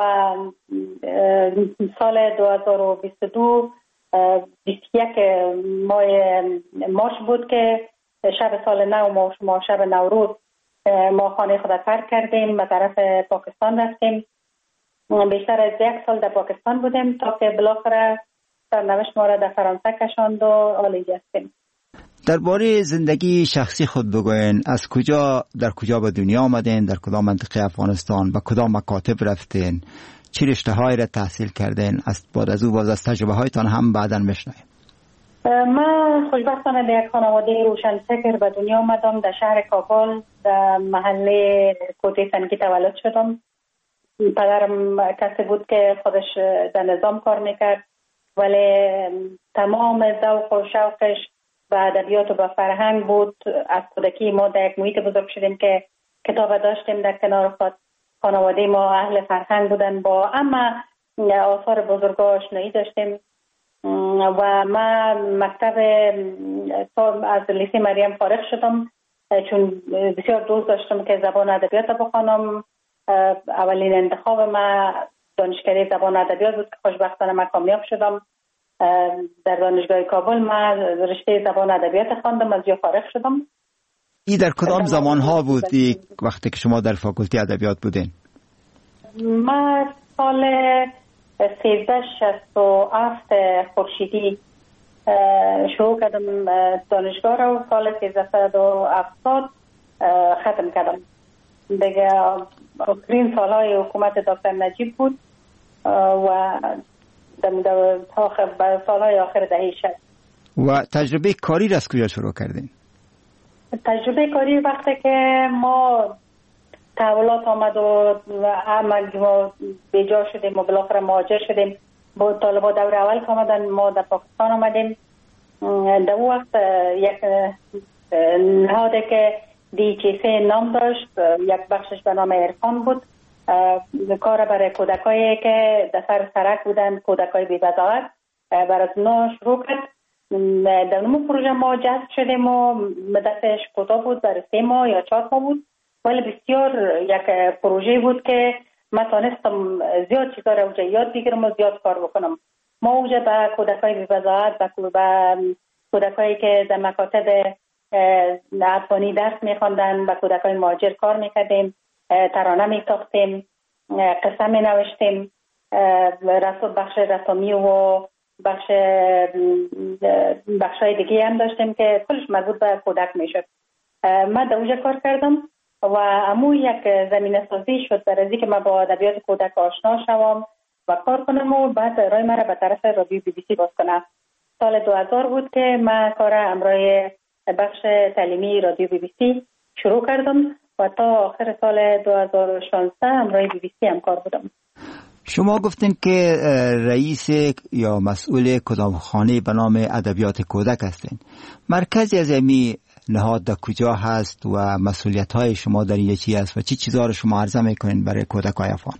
سال دو هزار و بیست و دو بیست و یک ماه مارچ بود که شب سال نو ما شب نوروز ما خانه خود ترک کردیم به طرف پاکستان رفتیم. بیشتر از یک سال در پاکستان بودیم تا که بالاخره سرنوشت ما را در فرانسه کشاند و حال اینجا هستیم. درباره زندگی شخصی خود بگوین، از کجا در کجا به دنیا آمدین، در کدام منطقه افغانستان، به کدام مکاتب رفتین، چه رشته‌هایی را تحصیل کردین؟ از بعد از او باز از تجربه هایتان هم بعداً بشنویم. من خوشبختانه در یک خانواده روشنفکر به دنیا آمدم. در شهر کابل در محله کوته سنگی تولد شدم. پدرم کسی بود که خودش در نظام کار میکرد، ولی تمام ذوق و شوقش به ادبیات و به فرهنگ بود. از کودکی ما در یک محیط بزرگ شدیم که کتاب داشتیم در کنار خود. خانواده ما اهل فرهنگ بودن، با اما آثار بزرگ آشنایی داشتیم و من مکتب از لیسه مریم فارغ شدم چون بسیار دوست داشتم که زبان ادبیات بخوانم. اولین انتخاب من دانشکده زبان ادبیات بود که خوشبختانه من کامیاب شدم. در دانشگاه کابل من رشته زبان ادبیات خواندم، از جا فارغ شدم. ای در کدام زمانها بودی وقتی که شما در فاکولته ادبیات بودین؟ من سال سیزده شصت و هفت خورشیدی شروع کردم دانشگاه را و سال سیزده و هفتاد ختم کردم. دیگه آخرین سالهای حکومت دکتر نجیب بود و در سالهای آخر دهه شصت. و تجربه کاری را از کجا شروع کردین؟ تجربه کاری وقتی که ما تحولات آمد و همه ما بیجا شدیم و بالاخره مهاجر شدیم، با طالبا دور اول که آمدن ما در پاکستان آمدیم. در اون وقت یک نهاده که دی چی سی نام داشت، یک بخشش به نام عرفان بود، کار برای کودکایی که در سر سرک بودن، کودکای بی بضاعت، برای از اونا شروع کرد. در اون پروژه ما جذب شدیم و مدتش کوتاه بود، برای سه ماه یا چهار ماه بود، ولی بسیار یک پروژه بود که من تانستم زیاد چیزا را اوجه یاد بگیرم و زیاد کار بکنم. ما اوجه به کودکای بی بضاعت، به کودکایی که در مکاتب افغانی درس میخواندن، به کودکای مهاجر کار میکردیم، ترانه میتاختیم، قصه مینوشتیم، رسول بخش رسامی و بخش بخشای دیگه هم داشتیم که کلش مربوط به کودک میشد. من در اونجا کار کردم و امو یک زمینه سازی شد برای از اینکه من با ادبیات کودک آشنا شوم و کار کنم و بعد رای مرا به طرف رادیو بی بی سی باز کنم. سال دو هزار بود که من کار امرای بخش تعلیمی رادیو بی بی سی شروع کردم و تا آخر سال دو هزار و شانزده امرای بی بی سی هم کار بودم. شما گفتین که رئیس یا مسئول کتابخانه به نام ادبیات کودک هستین. مرکزی از امی نهاد در کجا هست و مسئولیت های شما در این چی است و چی چیزا رو شما عرضه میکنین برای کودکای افغان؟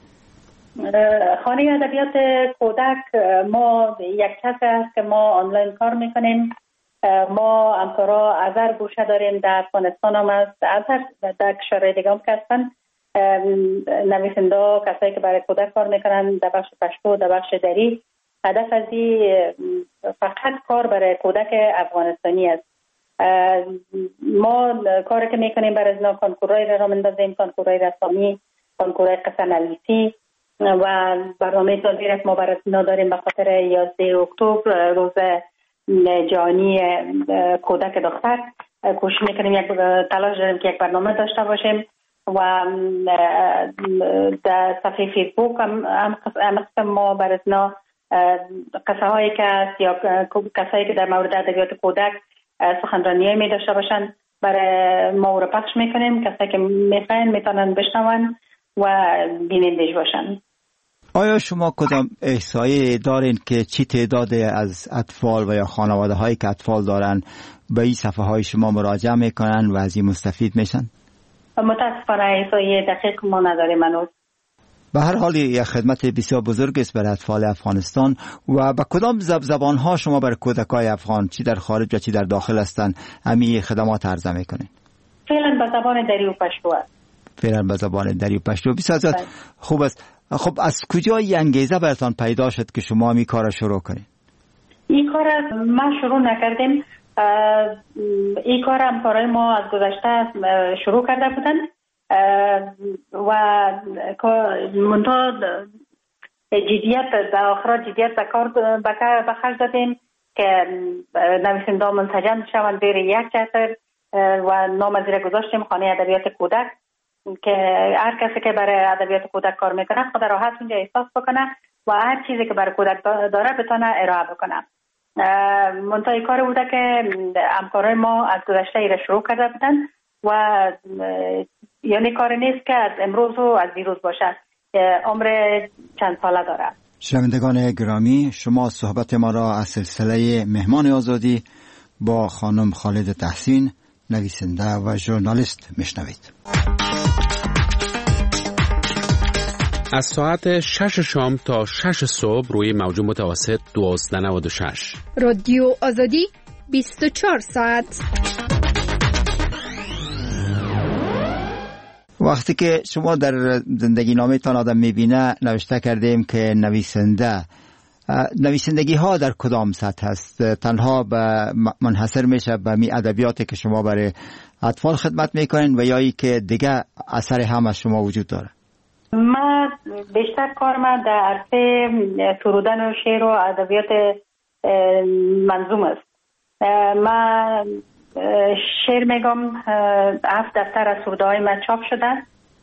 خانه ادبیات کودک ما یک کس است که ما آنلاین کار میکنیم. ما همکارا از هر گوشه داریم، در افغانستان هم است، از هر در کشورهای دیگه هم که هستن نویسنده، کسایی که برای کودک کار میکنن در بخش پشتو، در بخش دری. هدف از این فقط کار برای کودک افغانستانی است. ما کاری که میکنیم برای ازنا کنکورای را مندازیم، کنکورای رسامی، کنکورای قصه نویسی و برنامه سازی را ما برای ازنا داریم به خاطر یازده اکتبر روز جهانی کودک دختر. کوشش میکنیم یک تلاش داریم که یک برنامه داشته باشیم و در صفحه فیسبوک هم هم ما برای ازنا قصه هایی که هست یا کسایی که در مورد ادبیات کودک سخنرانی می داشته باشن برای ما رو پخش میکنیم. کسایی که میخواین میتونن بشنون و بینندش باشن. آیا شما کدام احصایی دارین که چی تعداد از اطفال و یا خانواده هایی که اطفال دارن به این صفحه های شما مراجعه میکنن و از این مستفید میشن؟ متاسفانه احصایی دقیق ما نداریم هنوز. به هر حال یک خدمت بسیار بزرگ است برای اطفال افغانستان. و به کدام زب زبان ها شما برای کودکای افغان چی در خارج و چی در داخل هستند همین خدمات عرضه میکنین؟ فعلا به زبان دری و پشتو است. فعلا به زبان دری و پشتو. بسیار زیاد خوب است. خب از کجا این انگیزه براتون پیدا شد که شما این کار را شروع کنید؟ این کار ما شروع نکردیم. این کار همکارای ما از گذشته شروع کرده بودن و منتها جدیت در آخر جدیت به کار به خرج دادیم که نویسنده منسجم شوند بیر یک چتر و نام زیر گذاشتیم خانه ادبیات کودک که هر کسی که برای ادبیات کودک کار میکنه خود راحت اونجا احساس بکنه و هر چیزی که برای کودک داره بتونه ارائه بکنه. منتهای کار بوده که همکارای ما از گذشته ای را شروع کرده بودن و یعنی کار نیست که از امروز و از دیروز باشه، عمر چند ساله داره. شنوندگان گرامی، شما صحبت ما را از سلسله مهمان آزادی با خانم خالد تحسین، نویسنده و ژورنالیست میشنوید. از ساعت شش شام تا شش صبح روی موج متوسط دوازده نود و شش. رادیو آزادی بیست و چهار ساعت. وقتی که شما در زندگی نامه تان آدم میبینه نوشته کردیم که نویسنده نویسندگی ها در کدام سطح هست؟ تنها به منحصر میشه به می ادبیاتی که شما برای اطفال خدمت میکنین و یا ای که دیگه اثر هم از شما وجود داره؟ من بیشتر کار من در عرصه سرودن و شعر و ادبیات منظوم است. من شعر میگم هفت دفتر از سروده های من چاپ شده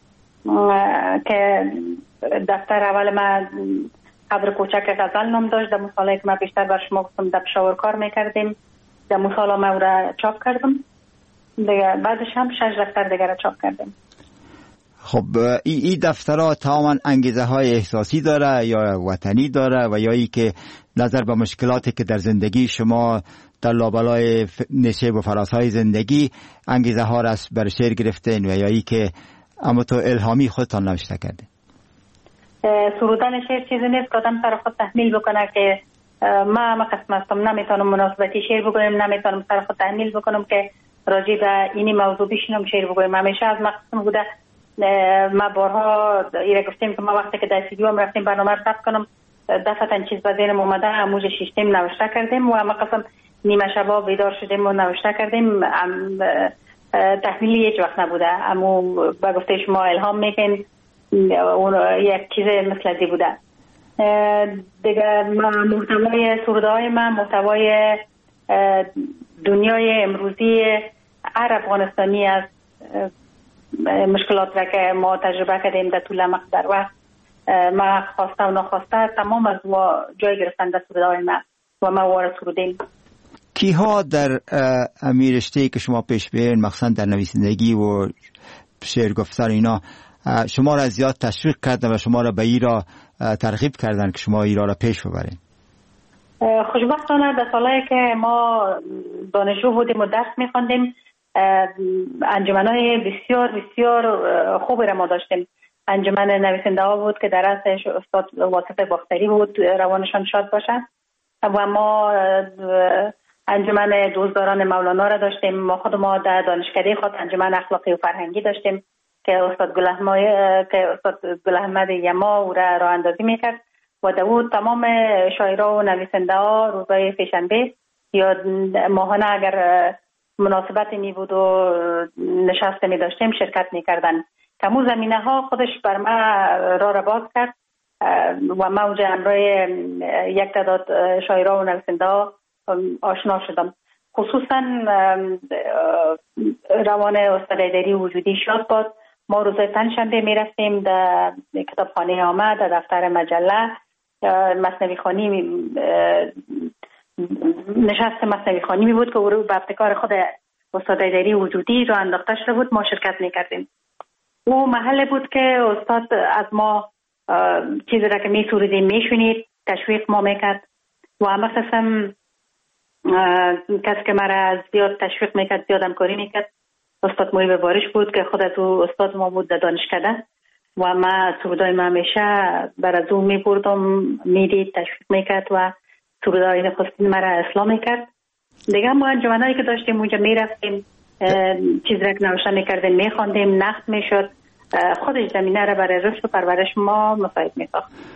که دفتر اول من قبر کوچک غزل نام داشت. در مصالحه که من بیشتر بر شما گفتم در پشاور کار میکردیم، در مصالحه من او را چاپ کردم دیگه. بعدش هم شش دفتر دیگر را چاپ کردیم. خب این ای دفترها تماما انگیزه های احساسی داره یا وطنی داره و یا ای که نظر به مشکلاتی که در زندگی شما در لابلای نشیب و فراسهای زندگی انگیزه ها را بر شعر گرفتین و یا ای که اما تو الهامی خودتان نوشته کرده؟ سرودن شعر چیزی نیست که آدم سر خود تحمیل بکنه که ما همه قسم هستم، نمیتونم مناسبتی شعر بگویم، نمیتونم سر خود تحمیل بکنم که راجع به اینی موضوع بشینم شعر بگویم. همیشه از مقصد بوده. ما بارها ایره گفتیم که ما وقتی که در استودیو هم رفتیم برنامه رو ثبت کنم دفعتاً چیز به ذهنم اومده، اموج شیشتیم نوشته کردیم و همه قسم نیمه شبا بیدار شدیم و نوشته کردیم. تحمیلی هیچ وقت نبوده، اما با گفته شما الهام میکن اون یک چیز مثل دی بوده دیگه. محتوای سروده های من محتوای دنیای امروزی هر افغانستانی از مشکلات را که ما تجربه کردیم در طول مقدر وقت، ما خواسته و ناخواسته تمام از ما جای گرفتن در سروده های من و ما وارد سرودیم. کیها در امیر رشته‌ای که شما پیش برین مخصوصا در نویسندگی و شعر گفتن اینا شما را زیاد تشویق کردن و شما را به ای را ترغیب کردن که شما ای را را پیش ببرین؟ خوشبختانه در سالهایی که ما دانشجو بودیم و درس می‌خواندیم انجمن‌های بسیار بسیار خوبی را ما داشتیم. انجمن نویسنده ها بود که در رأسش استاد واصف باختری بود، روانشان شاد باشد، و ما انجمن دوستداران مولانا را داشتیم. ما خود ما در دانشکده خود انجمن اخلاقی و فرهنگی داشتیم که استاد گل که استاد گل احمد یما او را راه اندازی میکرد و در او تمام شاعرها و نویسنده ها روزهای سه‌شنبه یا ماهانه اگر مناسبتی می بود و نشسته می داشتیم شرکت می کردن. تمام زمینه ها خودش بر ما را را باز کرد و ما اونجا همراه یک تعداد شاعرها و نویسنده ها آشنا شدم. خصوصا روان استاد ایدری وجودی شاد باد. ما روزهای پنجشنبه می رفتیم در کتابخانه آمد، در دفتر مجله مثنوی خوانی نشست مثنوی خوانی می بود که او به ابتکار خود استاد ایدری وجودی را انداخته شده بود. ما شرکت می کردیم. او محل بود که استاد از ما چیزی را که می سوریدیم می شونید، تشویق ما می کرد و همه قسم کسی که مرا زیاد تشویق می کرد، زیاد همکاری می کرد، استاد محیب بارش بود که خود از او استاد ما بود در دانشکده و ما سرودای ما همیشه بر از او می بردم، می دید، تشویق می کرد و سرودای نخستین مرا اصلاح می کرد. دیگه ما انجمنایی که داشتیم اونجا می رفتیم، چیز را که نوشته می کردیم می خواندیم، نقد می شد. خودش زمینه را برای رشد و پرورش ما مساعد می ساخت.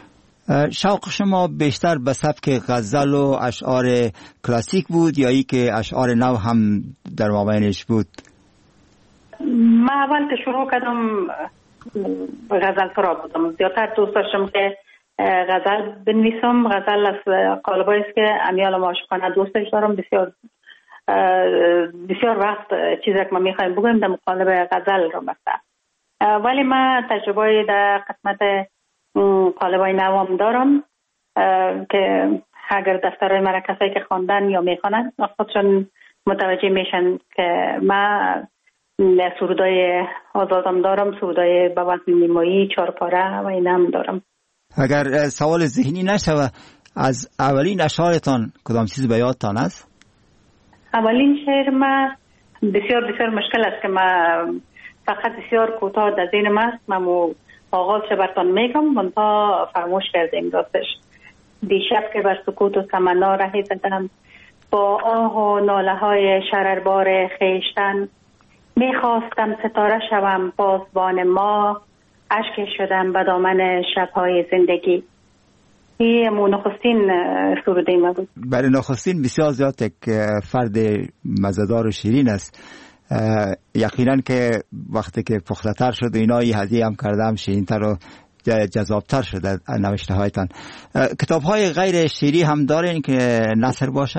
شوق شما بیشتر به سبک غزل و اشعار کلاسیک بود یا ای که اشعار نو هم در مابینش بود؟ من اول که شروع کردم غزل سرا بودم. زیادتر دوست داشتم که غزل بنویسم. غزل از قالبایی است که امیال عاشقانه دوستش دارم. بسیار بسیار وقت چیزی که ما میخوایم بگویم در مقابل غزل رو مثلا. ولی من تجربه در قسمت قالبای نوام دارم که اگر دفترهای مرا کسایی که خواندن یا میخوانن خودشون متوجه میشن که من سرودای آزادم دارم، سرودای به وزن نیمایی، چارپاره و این هم دارم. اگر سوال ذهنی نشوه، از اولین اشعارتان کدام چیز به یادتان است؟ اولین شعر ما بسیار بسیار مشکل است که ما فقط بسیار کوتاه در ذهن ما است. من آغازش براتون میگم منتها فراموش کردیم راستش. دیشب که بر سکوت و تمنا رهی زدم، با آه و ناله های شرربار خیشتن، میخواستم ستاره شوم پاسبان ما، اشک شدم به دامن شبهای زندگی. این نخستین سروده ما بود. برای نخستین بسیار زیاد یک فرد مزدار و شیرین است. یقینا که وقتی که پخته‌تر شد اینا ای هدیه هم کردم شیرین‌تر و جذابتر شده نوشته هایتان. کتاب های غیر شیری هم دارین که نثر باشه؟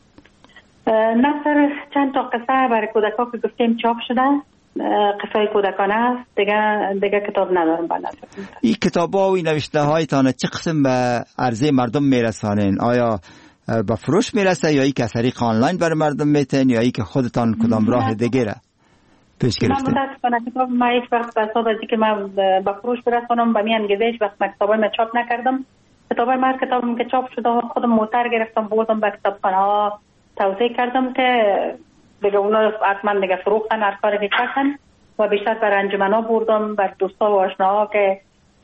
نثر چند تا قصه برای کودکان که گفتیم چاپ شده، قصه کودکانه است. دیگه دیگه کتاب ندارم با نثر. این کتاب‌ها و این نوشته هایتان چه قسم به عرضه مردم میرسانین؟ آیا با فروش میرسه یا ای که طریق آنلاین برای مردم میتین یا ای که خودتان کدام راه دیگه را پیش گرفتین؟ من متاسفانه کتاب ما هیچ وقت به حساب از اینکه من با فروش برسونم به میان انگیزه هیچ وقت کتابای من چاپ نکردم. کتابای من کتابم که چاپ شده خودم موتر گرفتم بردم به کتابخانه ها توزیع کردم که دیگه اونا حتما دیگه فروختن هر کاری که کردن و بیشتر بر انجمنا بردم، بر دوستا و آشناها که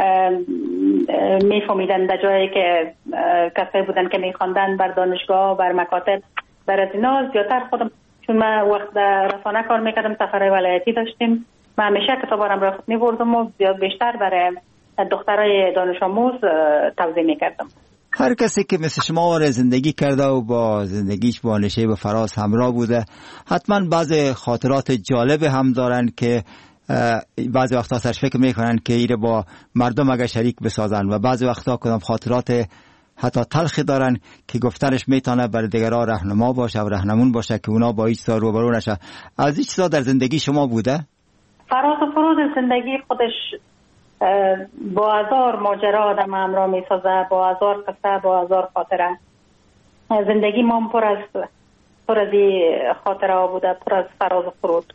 میفهمیدن در جایی که کسایی بودن که میخواندن، بر دانشگاه، بر مکاتب، بر از اینا زیادتر خودم، چون من وقت رسانه کار میکردم، سفرهای ولایتی داشتیم، من همیشه کتابا رو برای خود میبردم و زیاد بیشتر برای دخترای دانش آموز توزیع میکردم. هر کسی که مثل شما زندگی کرده و با زندگیش با نشیب و فراز همراه بوده حتما بعض خاطرات جالب هم دارن که بعضی وقتا سرش فکر میکنن که ایره با مردم اگر شریک بسازن و بعضی وقتا کدام خاطرات حتی تلخی دارن که گفتنش میتونه برای دیگران راهنما باشه و راهنمون باشه که اونا با هیچ چیزا روبرو نشه. از این چیزا در زندگی شما بوده؟ فراز و فرود زندگی خودش با هزار ماجرا آدم همراه میسازه، با هزار قصه، با هزار خاطره. زندگی ما پر از پر از خاطره ها بوده، پر از فراز و فرود.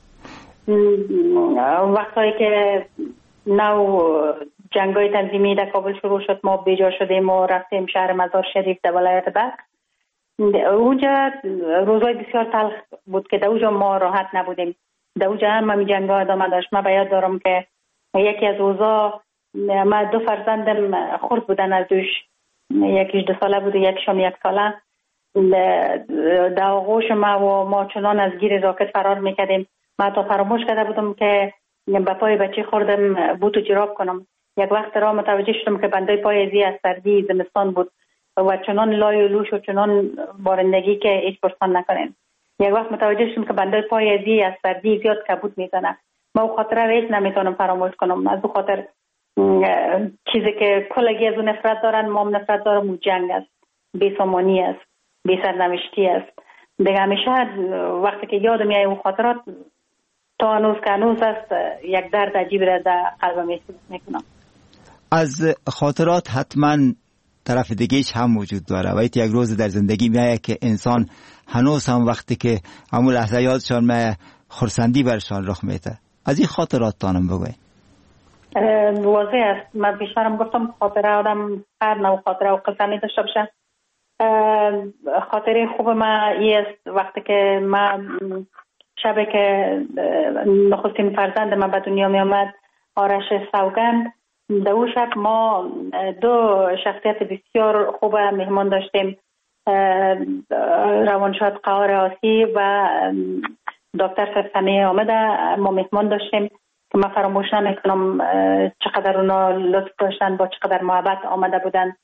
وقتی که نو جنگای تنظیمی در کابل شروع شد، ما بیجا شدیم و رفتیم شهر مزار شریف در ولایت بلخ. اونجا روزای بسیار تلخ بود که در اونجا ما راحت نبودیم. در اونجا هم همین جنگا ادامه داشت. من باید دارم که یکی از روزا ما دو فرزندم خرد بودن از دوش، یکیش دو ساله بود و یکیشم یک ساله. در آغوش ما و ما چنان از گیر راکت فرار میکردیم. من تا فراموش کرده بودم که به پای بچه خوردم بوت و جراب کنم. یک وقت را متوجه شدم که بنده پای زی از سردی زمستان بود و چنان لای و لوش و چنان بارندگی که هیچ پرسان نکنین. یک وقت متوجه شدم که بنده پای زی از سردی زیاد کبود میزنه. ما او خاطره را هیچ نمیتونم فراموش کنم. از او خاطر چیزی که کلگی از اون نفرت دارن، ما هم نفرت دارم، اون جنگ است، بی‌سامانی است، بی‌سرنوشتی است. دیگه همیشه وقتی که یاد میای اون خاطرات تا هنوز که هنوز است، یک درد عجیب را در قلبم میکنم. از خاطرات حتما طرف دیگهش هم وجود داره و یک روز در زندگی میایه که انسان هنوز هم وقتی که همون لحظه یادشان میایه خرسندی برشان رخ میده. از این خاطرات تانم بگوی. واضح است. من بیشترم گفتم خاطره آدم هر نوع خاطره و قصه می داشته باشه. خاطره خوب من این است وقتی که من شبه که نخستین فرزند من به دنیا می آمد، آرش سوگند، در اون شب ما دو شخصیت بسیار خوب مهمان داشتیم، روانشاد قهار آسی و دکتر سمیه آمده. ما مهمان داشتیم که من فراموش نمیکنم چقدر اونا لطف داشتن، با چقدر محبت آمده بودن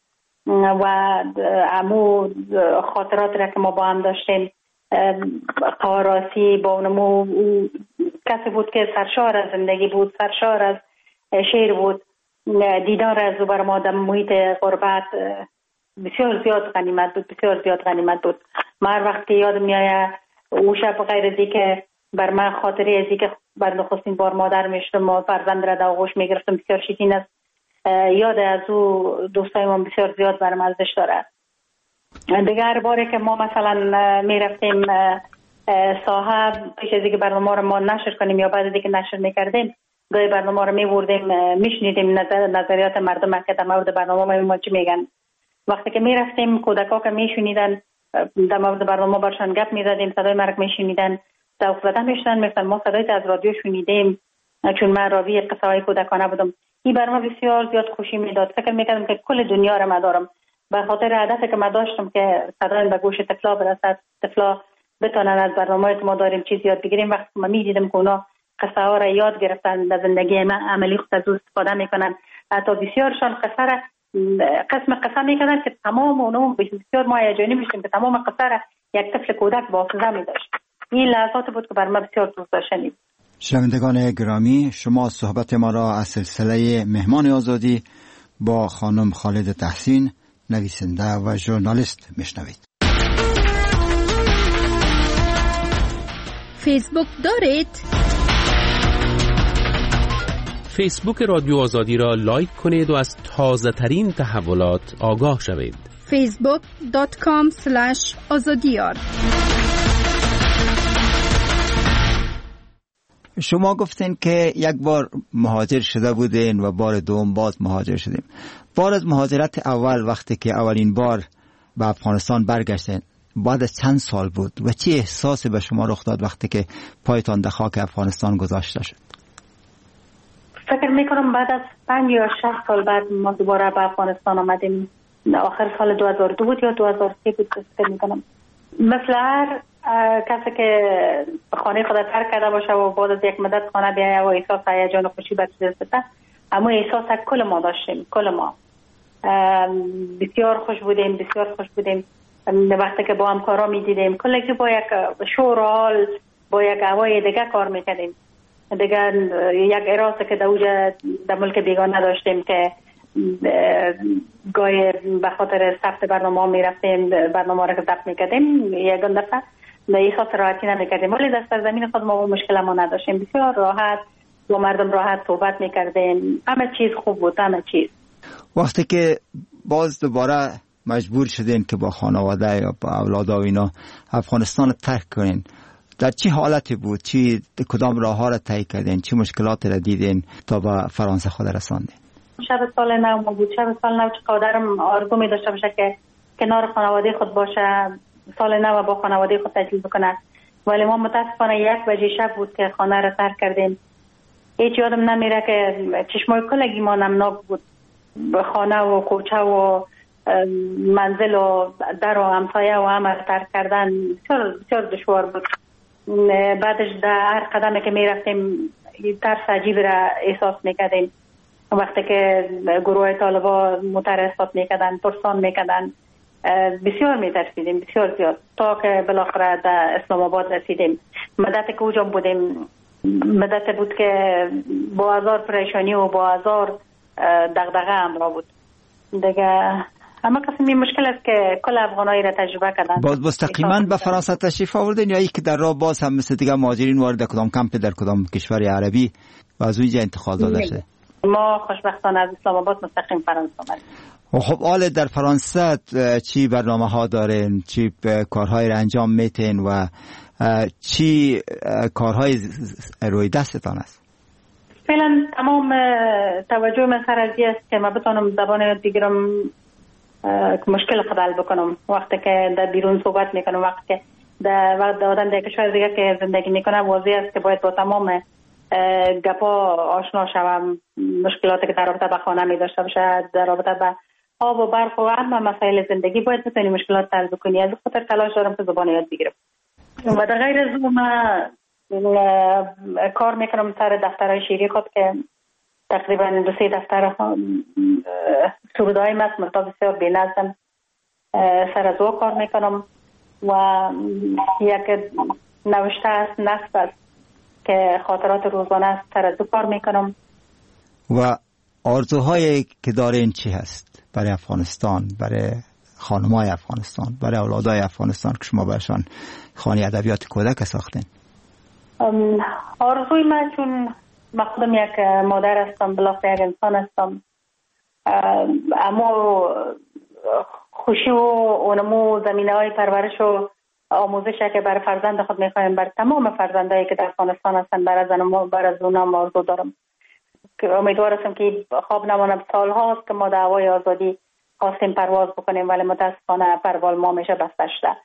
و امو خاطرات را که ما با هم داشتیم، قاراسی با اونمو کسی بود که سرشار از زندگی بود، سرشار از شعر بود. دیدار از او بر ما در محیط غربت بسیار زیاد غنیمت بود، بسیار زیاد غنیمت بود. من هر وقت که یاد میآید او شب غیر از که بر من خاطری از که بر نخستین بار مادر میشدم و فرزند را در آغوش میگرفتم بسیار شیرین است. یاد از او دوستای من بسیار زیاد برام ارزش دارد. دیگر باره که ما مثلا میرفتیم صاحب پیش از اینکه برنامه رو ما نشر کنیم یا بعد از اینکه نشر میکردیم گاهی برنامه رو میبردیم میشنیدیم نظر نظریات مردم که در مورد برنامه ما چی میگن. وقتی که میرفتیم کودکا که میشنیدن در مورد برنامه برشان گپ میزدیم، صدای مرگ میشنیدن، ذوق زده میشدن، میگفتن ما صدای از رادیو شنیدیم چون من راوی قصه های کودکانه بودم. این برنامه بسیار زیاد خوشی میداد. فکر میکردم که کل دنیا رو مدارم به خاطر هدفی که من داشتم که صدای به گوش طفلا برسد، طفلا بتونن از برنامه‌ای که ما داریم چیز یاد بگیریم. وقتی من میدیدم که اونا قصه ها را یاد گرفتن در زندگی من عملی خود از استفاده میکنن، حتی بسیارشان قصه را قسم قصه میکردن که تمام اونو بسیار ما هیجانی میشیم که تمام قصه را یک طفل کودک حافظه میداشت. این لحظات بود که بر من بسیار دوست داشتنی. شنوندگان گرامی، شما صحبت ما را از سلسله مهمان آزادی با خانم خالد تحسین، نویسنده و ژورنالیست میشنوید. فیسبوک دارید؟ فیسبوک رادیو آزادی را لایک کنید و از تازه ترین تحولات آگاه شوید. فیسبوک دات کام اسلش آزادیار. شما گفتین که یک بار مهاجر شده بودین و بار دوم باز مهاجر شدیم. بار از مهاجرت اول وقتی که اولین بار به افغانستان برگشتین بعد از چند سال بود و چه احساسی به شما رخ داد وقتی که پایتان در خاک افغانستان گذاشته شد؟ فکر میکنم بعد از پنج یا شش سال بعد ما دوباره به افغانستان آمدیم. آخر سال دو هزار و دو بود یا دو هزار و سه بود فکر میکنم. مثل هر کسی که خانه خود ترک کرده باشه و بعد از یک مدت خانه بیایه و احساس هیجان و خوشی به دست بده، اما احساس کل ما داشتیم، کل ما بسیار خوش بودیم، بسیار خوش بودیم. وقتی که با همکارا میدیدیم کلی که با یک شور و حال با یک هوای دیگه کار میکردیم. دیگر یک اراده که در در ملک بیگانه داشتیم که گاهی به خاطر ثبت برنامه میرفتیم، برنامه را ضبط میکردیم، یک دفعه احساس راحتی نمیکردیم، ولی در سرزمین خود ما مشکل ما نداشتیم. بسیار راحت با مردم راحت صحبت میکردیم، همه چیز خوب بود، همه چیز. وقتی که باز دوباره مجبور شدین که با خانواده یا با اولاد و اینا افغانستان رو ترک کنین، در چه حالتی بود؟ چی کدام راه ها را طی کردین؟ چه مشکلاتی را دیدین تا به فرانسه خود رساندین؟ شب سال نو ما بود. شب سال نو چقدرم آرزو می داشته باشه که کنار خانواده خود باشه، سال نو با خانواده خود تجلیل بکنه، ولی ما متاسفانه یک بجه شب بود که خانه را ترک کردیم. هیچ یادم نمیره که چشمای کلگی ما نمناک بود. خانه و کوچه و منزل و در و همسایه و همه ترک کردن بسیار بسیار دشوار بود. بعدش در هر قدمی که می رفتیم ترس عجیب را احساس میکردیم. وقتی که گروه طالبا مترصد میکردن، پرسان میکردن، بسیار میترسیدیم، بسیار زیاد، تا که بالاخره در اسلام آباد رسیدیم. مدت که اوجا بودیم مدت بود که با هزار پریشانی و با هزار دغدغه همراه بود دیگه. اما قسمی مشکل است که کل افغانایی را تجربه کردن. باز مستقیما به فرانسه تشریف آوردین یا ای که در راه باز هم مثل دیگه مهاجرین وارد کدام کمپ در کدام کشور عربی و از اونجا انتقال داده شده؟ ما خوشبختانه از اسلام آباد مستقیم فرانسه آمدیم. خب حال در فرانسه چی برنامه ها دارین؟ چی کارهایی را انجام میتین و چی کارهای روی دستتان است؟ فعلا تمام توجه من سر از است که ما بتونم زبان یاد بگیرم، مشکل خود حل بکنم. وقتی که در بیرون صحبت میکنم، وقتی که در وقت آدم در کشور دیگه که زندگی میکنه، واضح است که باید با تمام گپا آشنا شوم. مشکلاتی که در رابطه به خانه می داشته باشه، در رابطه به آب و برق و همه مسائل زندگی، باید بتونی مشکلات حل بکنی. از خاطر تلاش دارم که زبان یاد بگیرم. و در غیر از اون من کار میکنم سر دفترهای شیری خود که تقریبا دو سه دفتر سرودهای است مرتا بسیار بی‌نظم سر از او کار میکنم و یک نوشته است نصب است که خاطرات روزانه است سر از او کار میکنم. و آرزوهایی که دارین چی هست برای افغانستان، برای خانمای افغانستان، برای اولادای افغانستان که شما برشان خانه ادبیات کودک ساختین؟ آرزوی من، چون من خودم یک مادر هستم، بلاخره یک انسان هستم، اما خوشی و اونمو زمینه های پرورش و آموزش که برای فرزند خود میخوایم بر تمام فرزندایی که در افغانستان هستن برای زنم برای زونم آرزو دارم که امیدوار هستم که خواب نمانم. سال هاست که ما دعوای آزادی خواستیم پرواز بکنیم ولی متاسفانه پروال ما میشه بسته شده.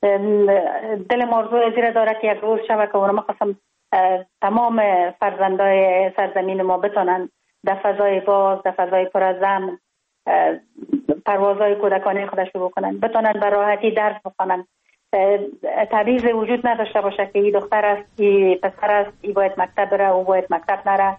دلم آرزوی زیر داره که یک روز شبه که اونم خواستم تمام فرزندای سرزمین ما بتونن در فضای باز، در فضای پر از امن پروازهای کودکانه خود شروع کنن، بتونن به راحتی درس بخونن، تبعیض وجود نداشته باشه که این دختر است، این پسر است، این باید مکتب بره، او باید مکتب نره،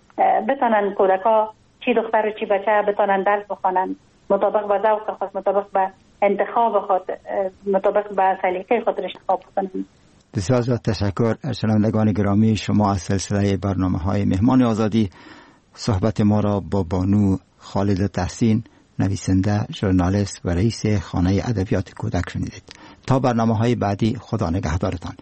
بتونن کودکا چی دختر و چی بچه بتونن درس بخونن مطابق به ذوق خود، مطابق به انتخاب خود، مطابق به سلیقه خود انتخاب کنن. بسیار زیاد تشکر. شنوندگان گرامی، شما از سلسله برنامه‌های مهمان آزادی صحبت ما را با بانو خالد تحسین، نویسنده، ژورنالیست و رئیس خانه ادبیات کودک شنیدید. تا برنامه‌های بعدی، خدا نگهدارتان.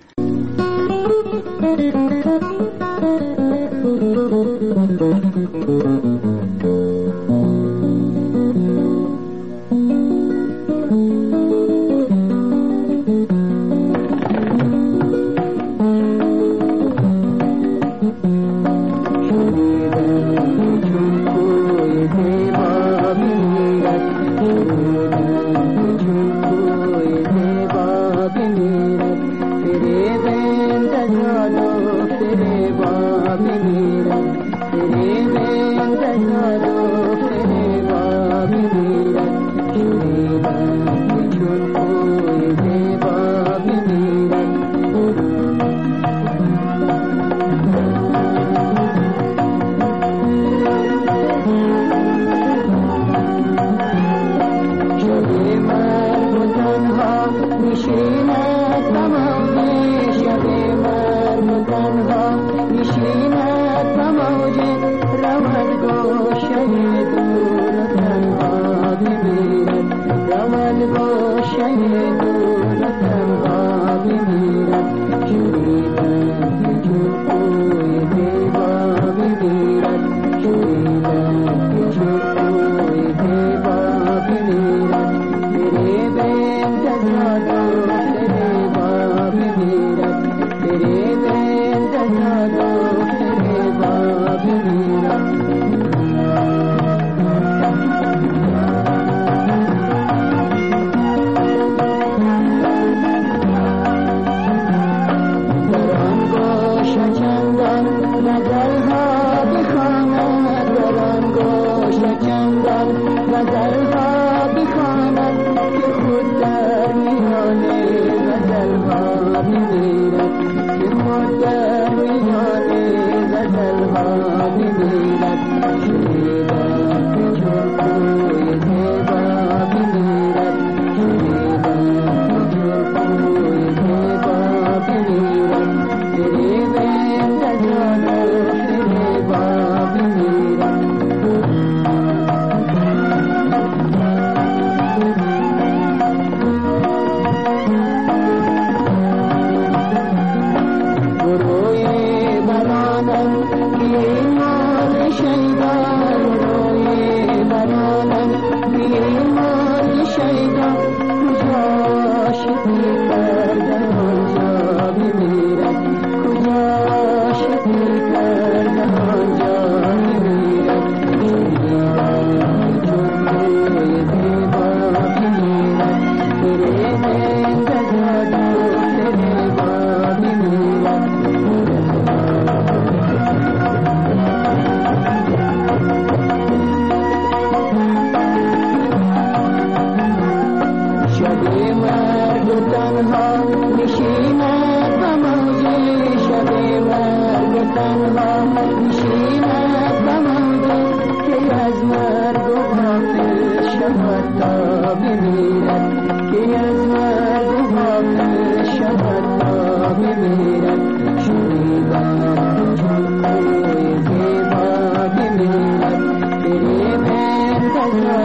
شب مرگ تنها نشیند Thank you.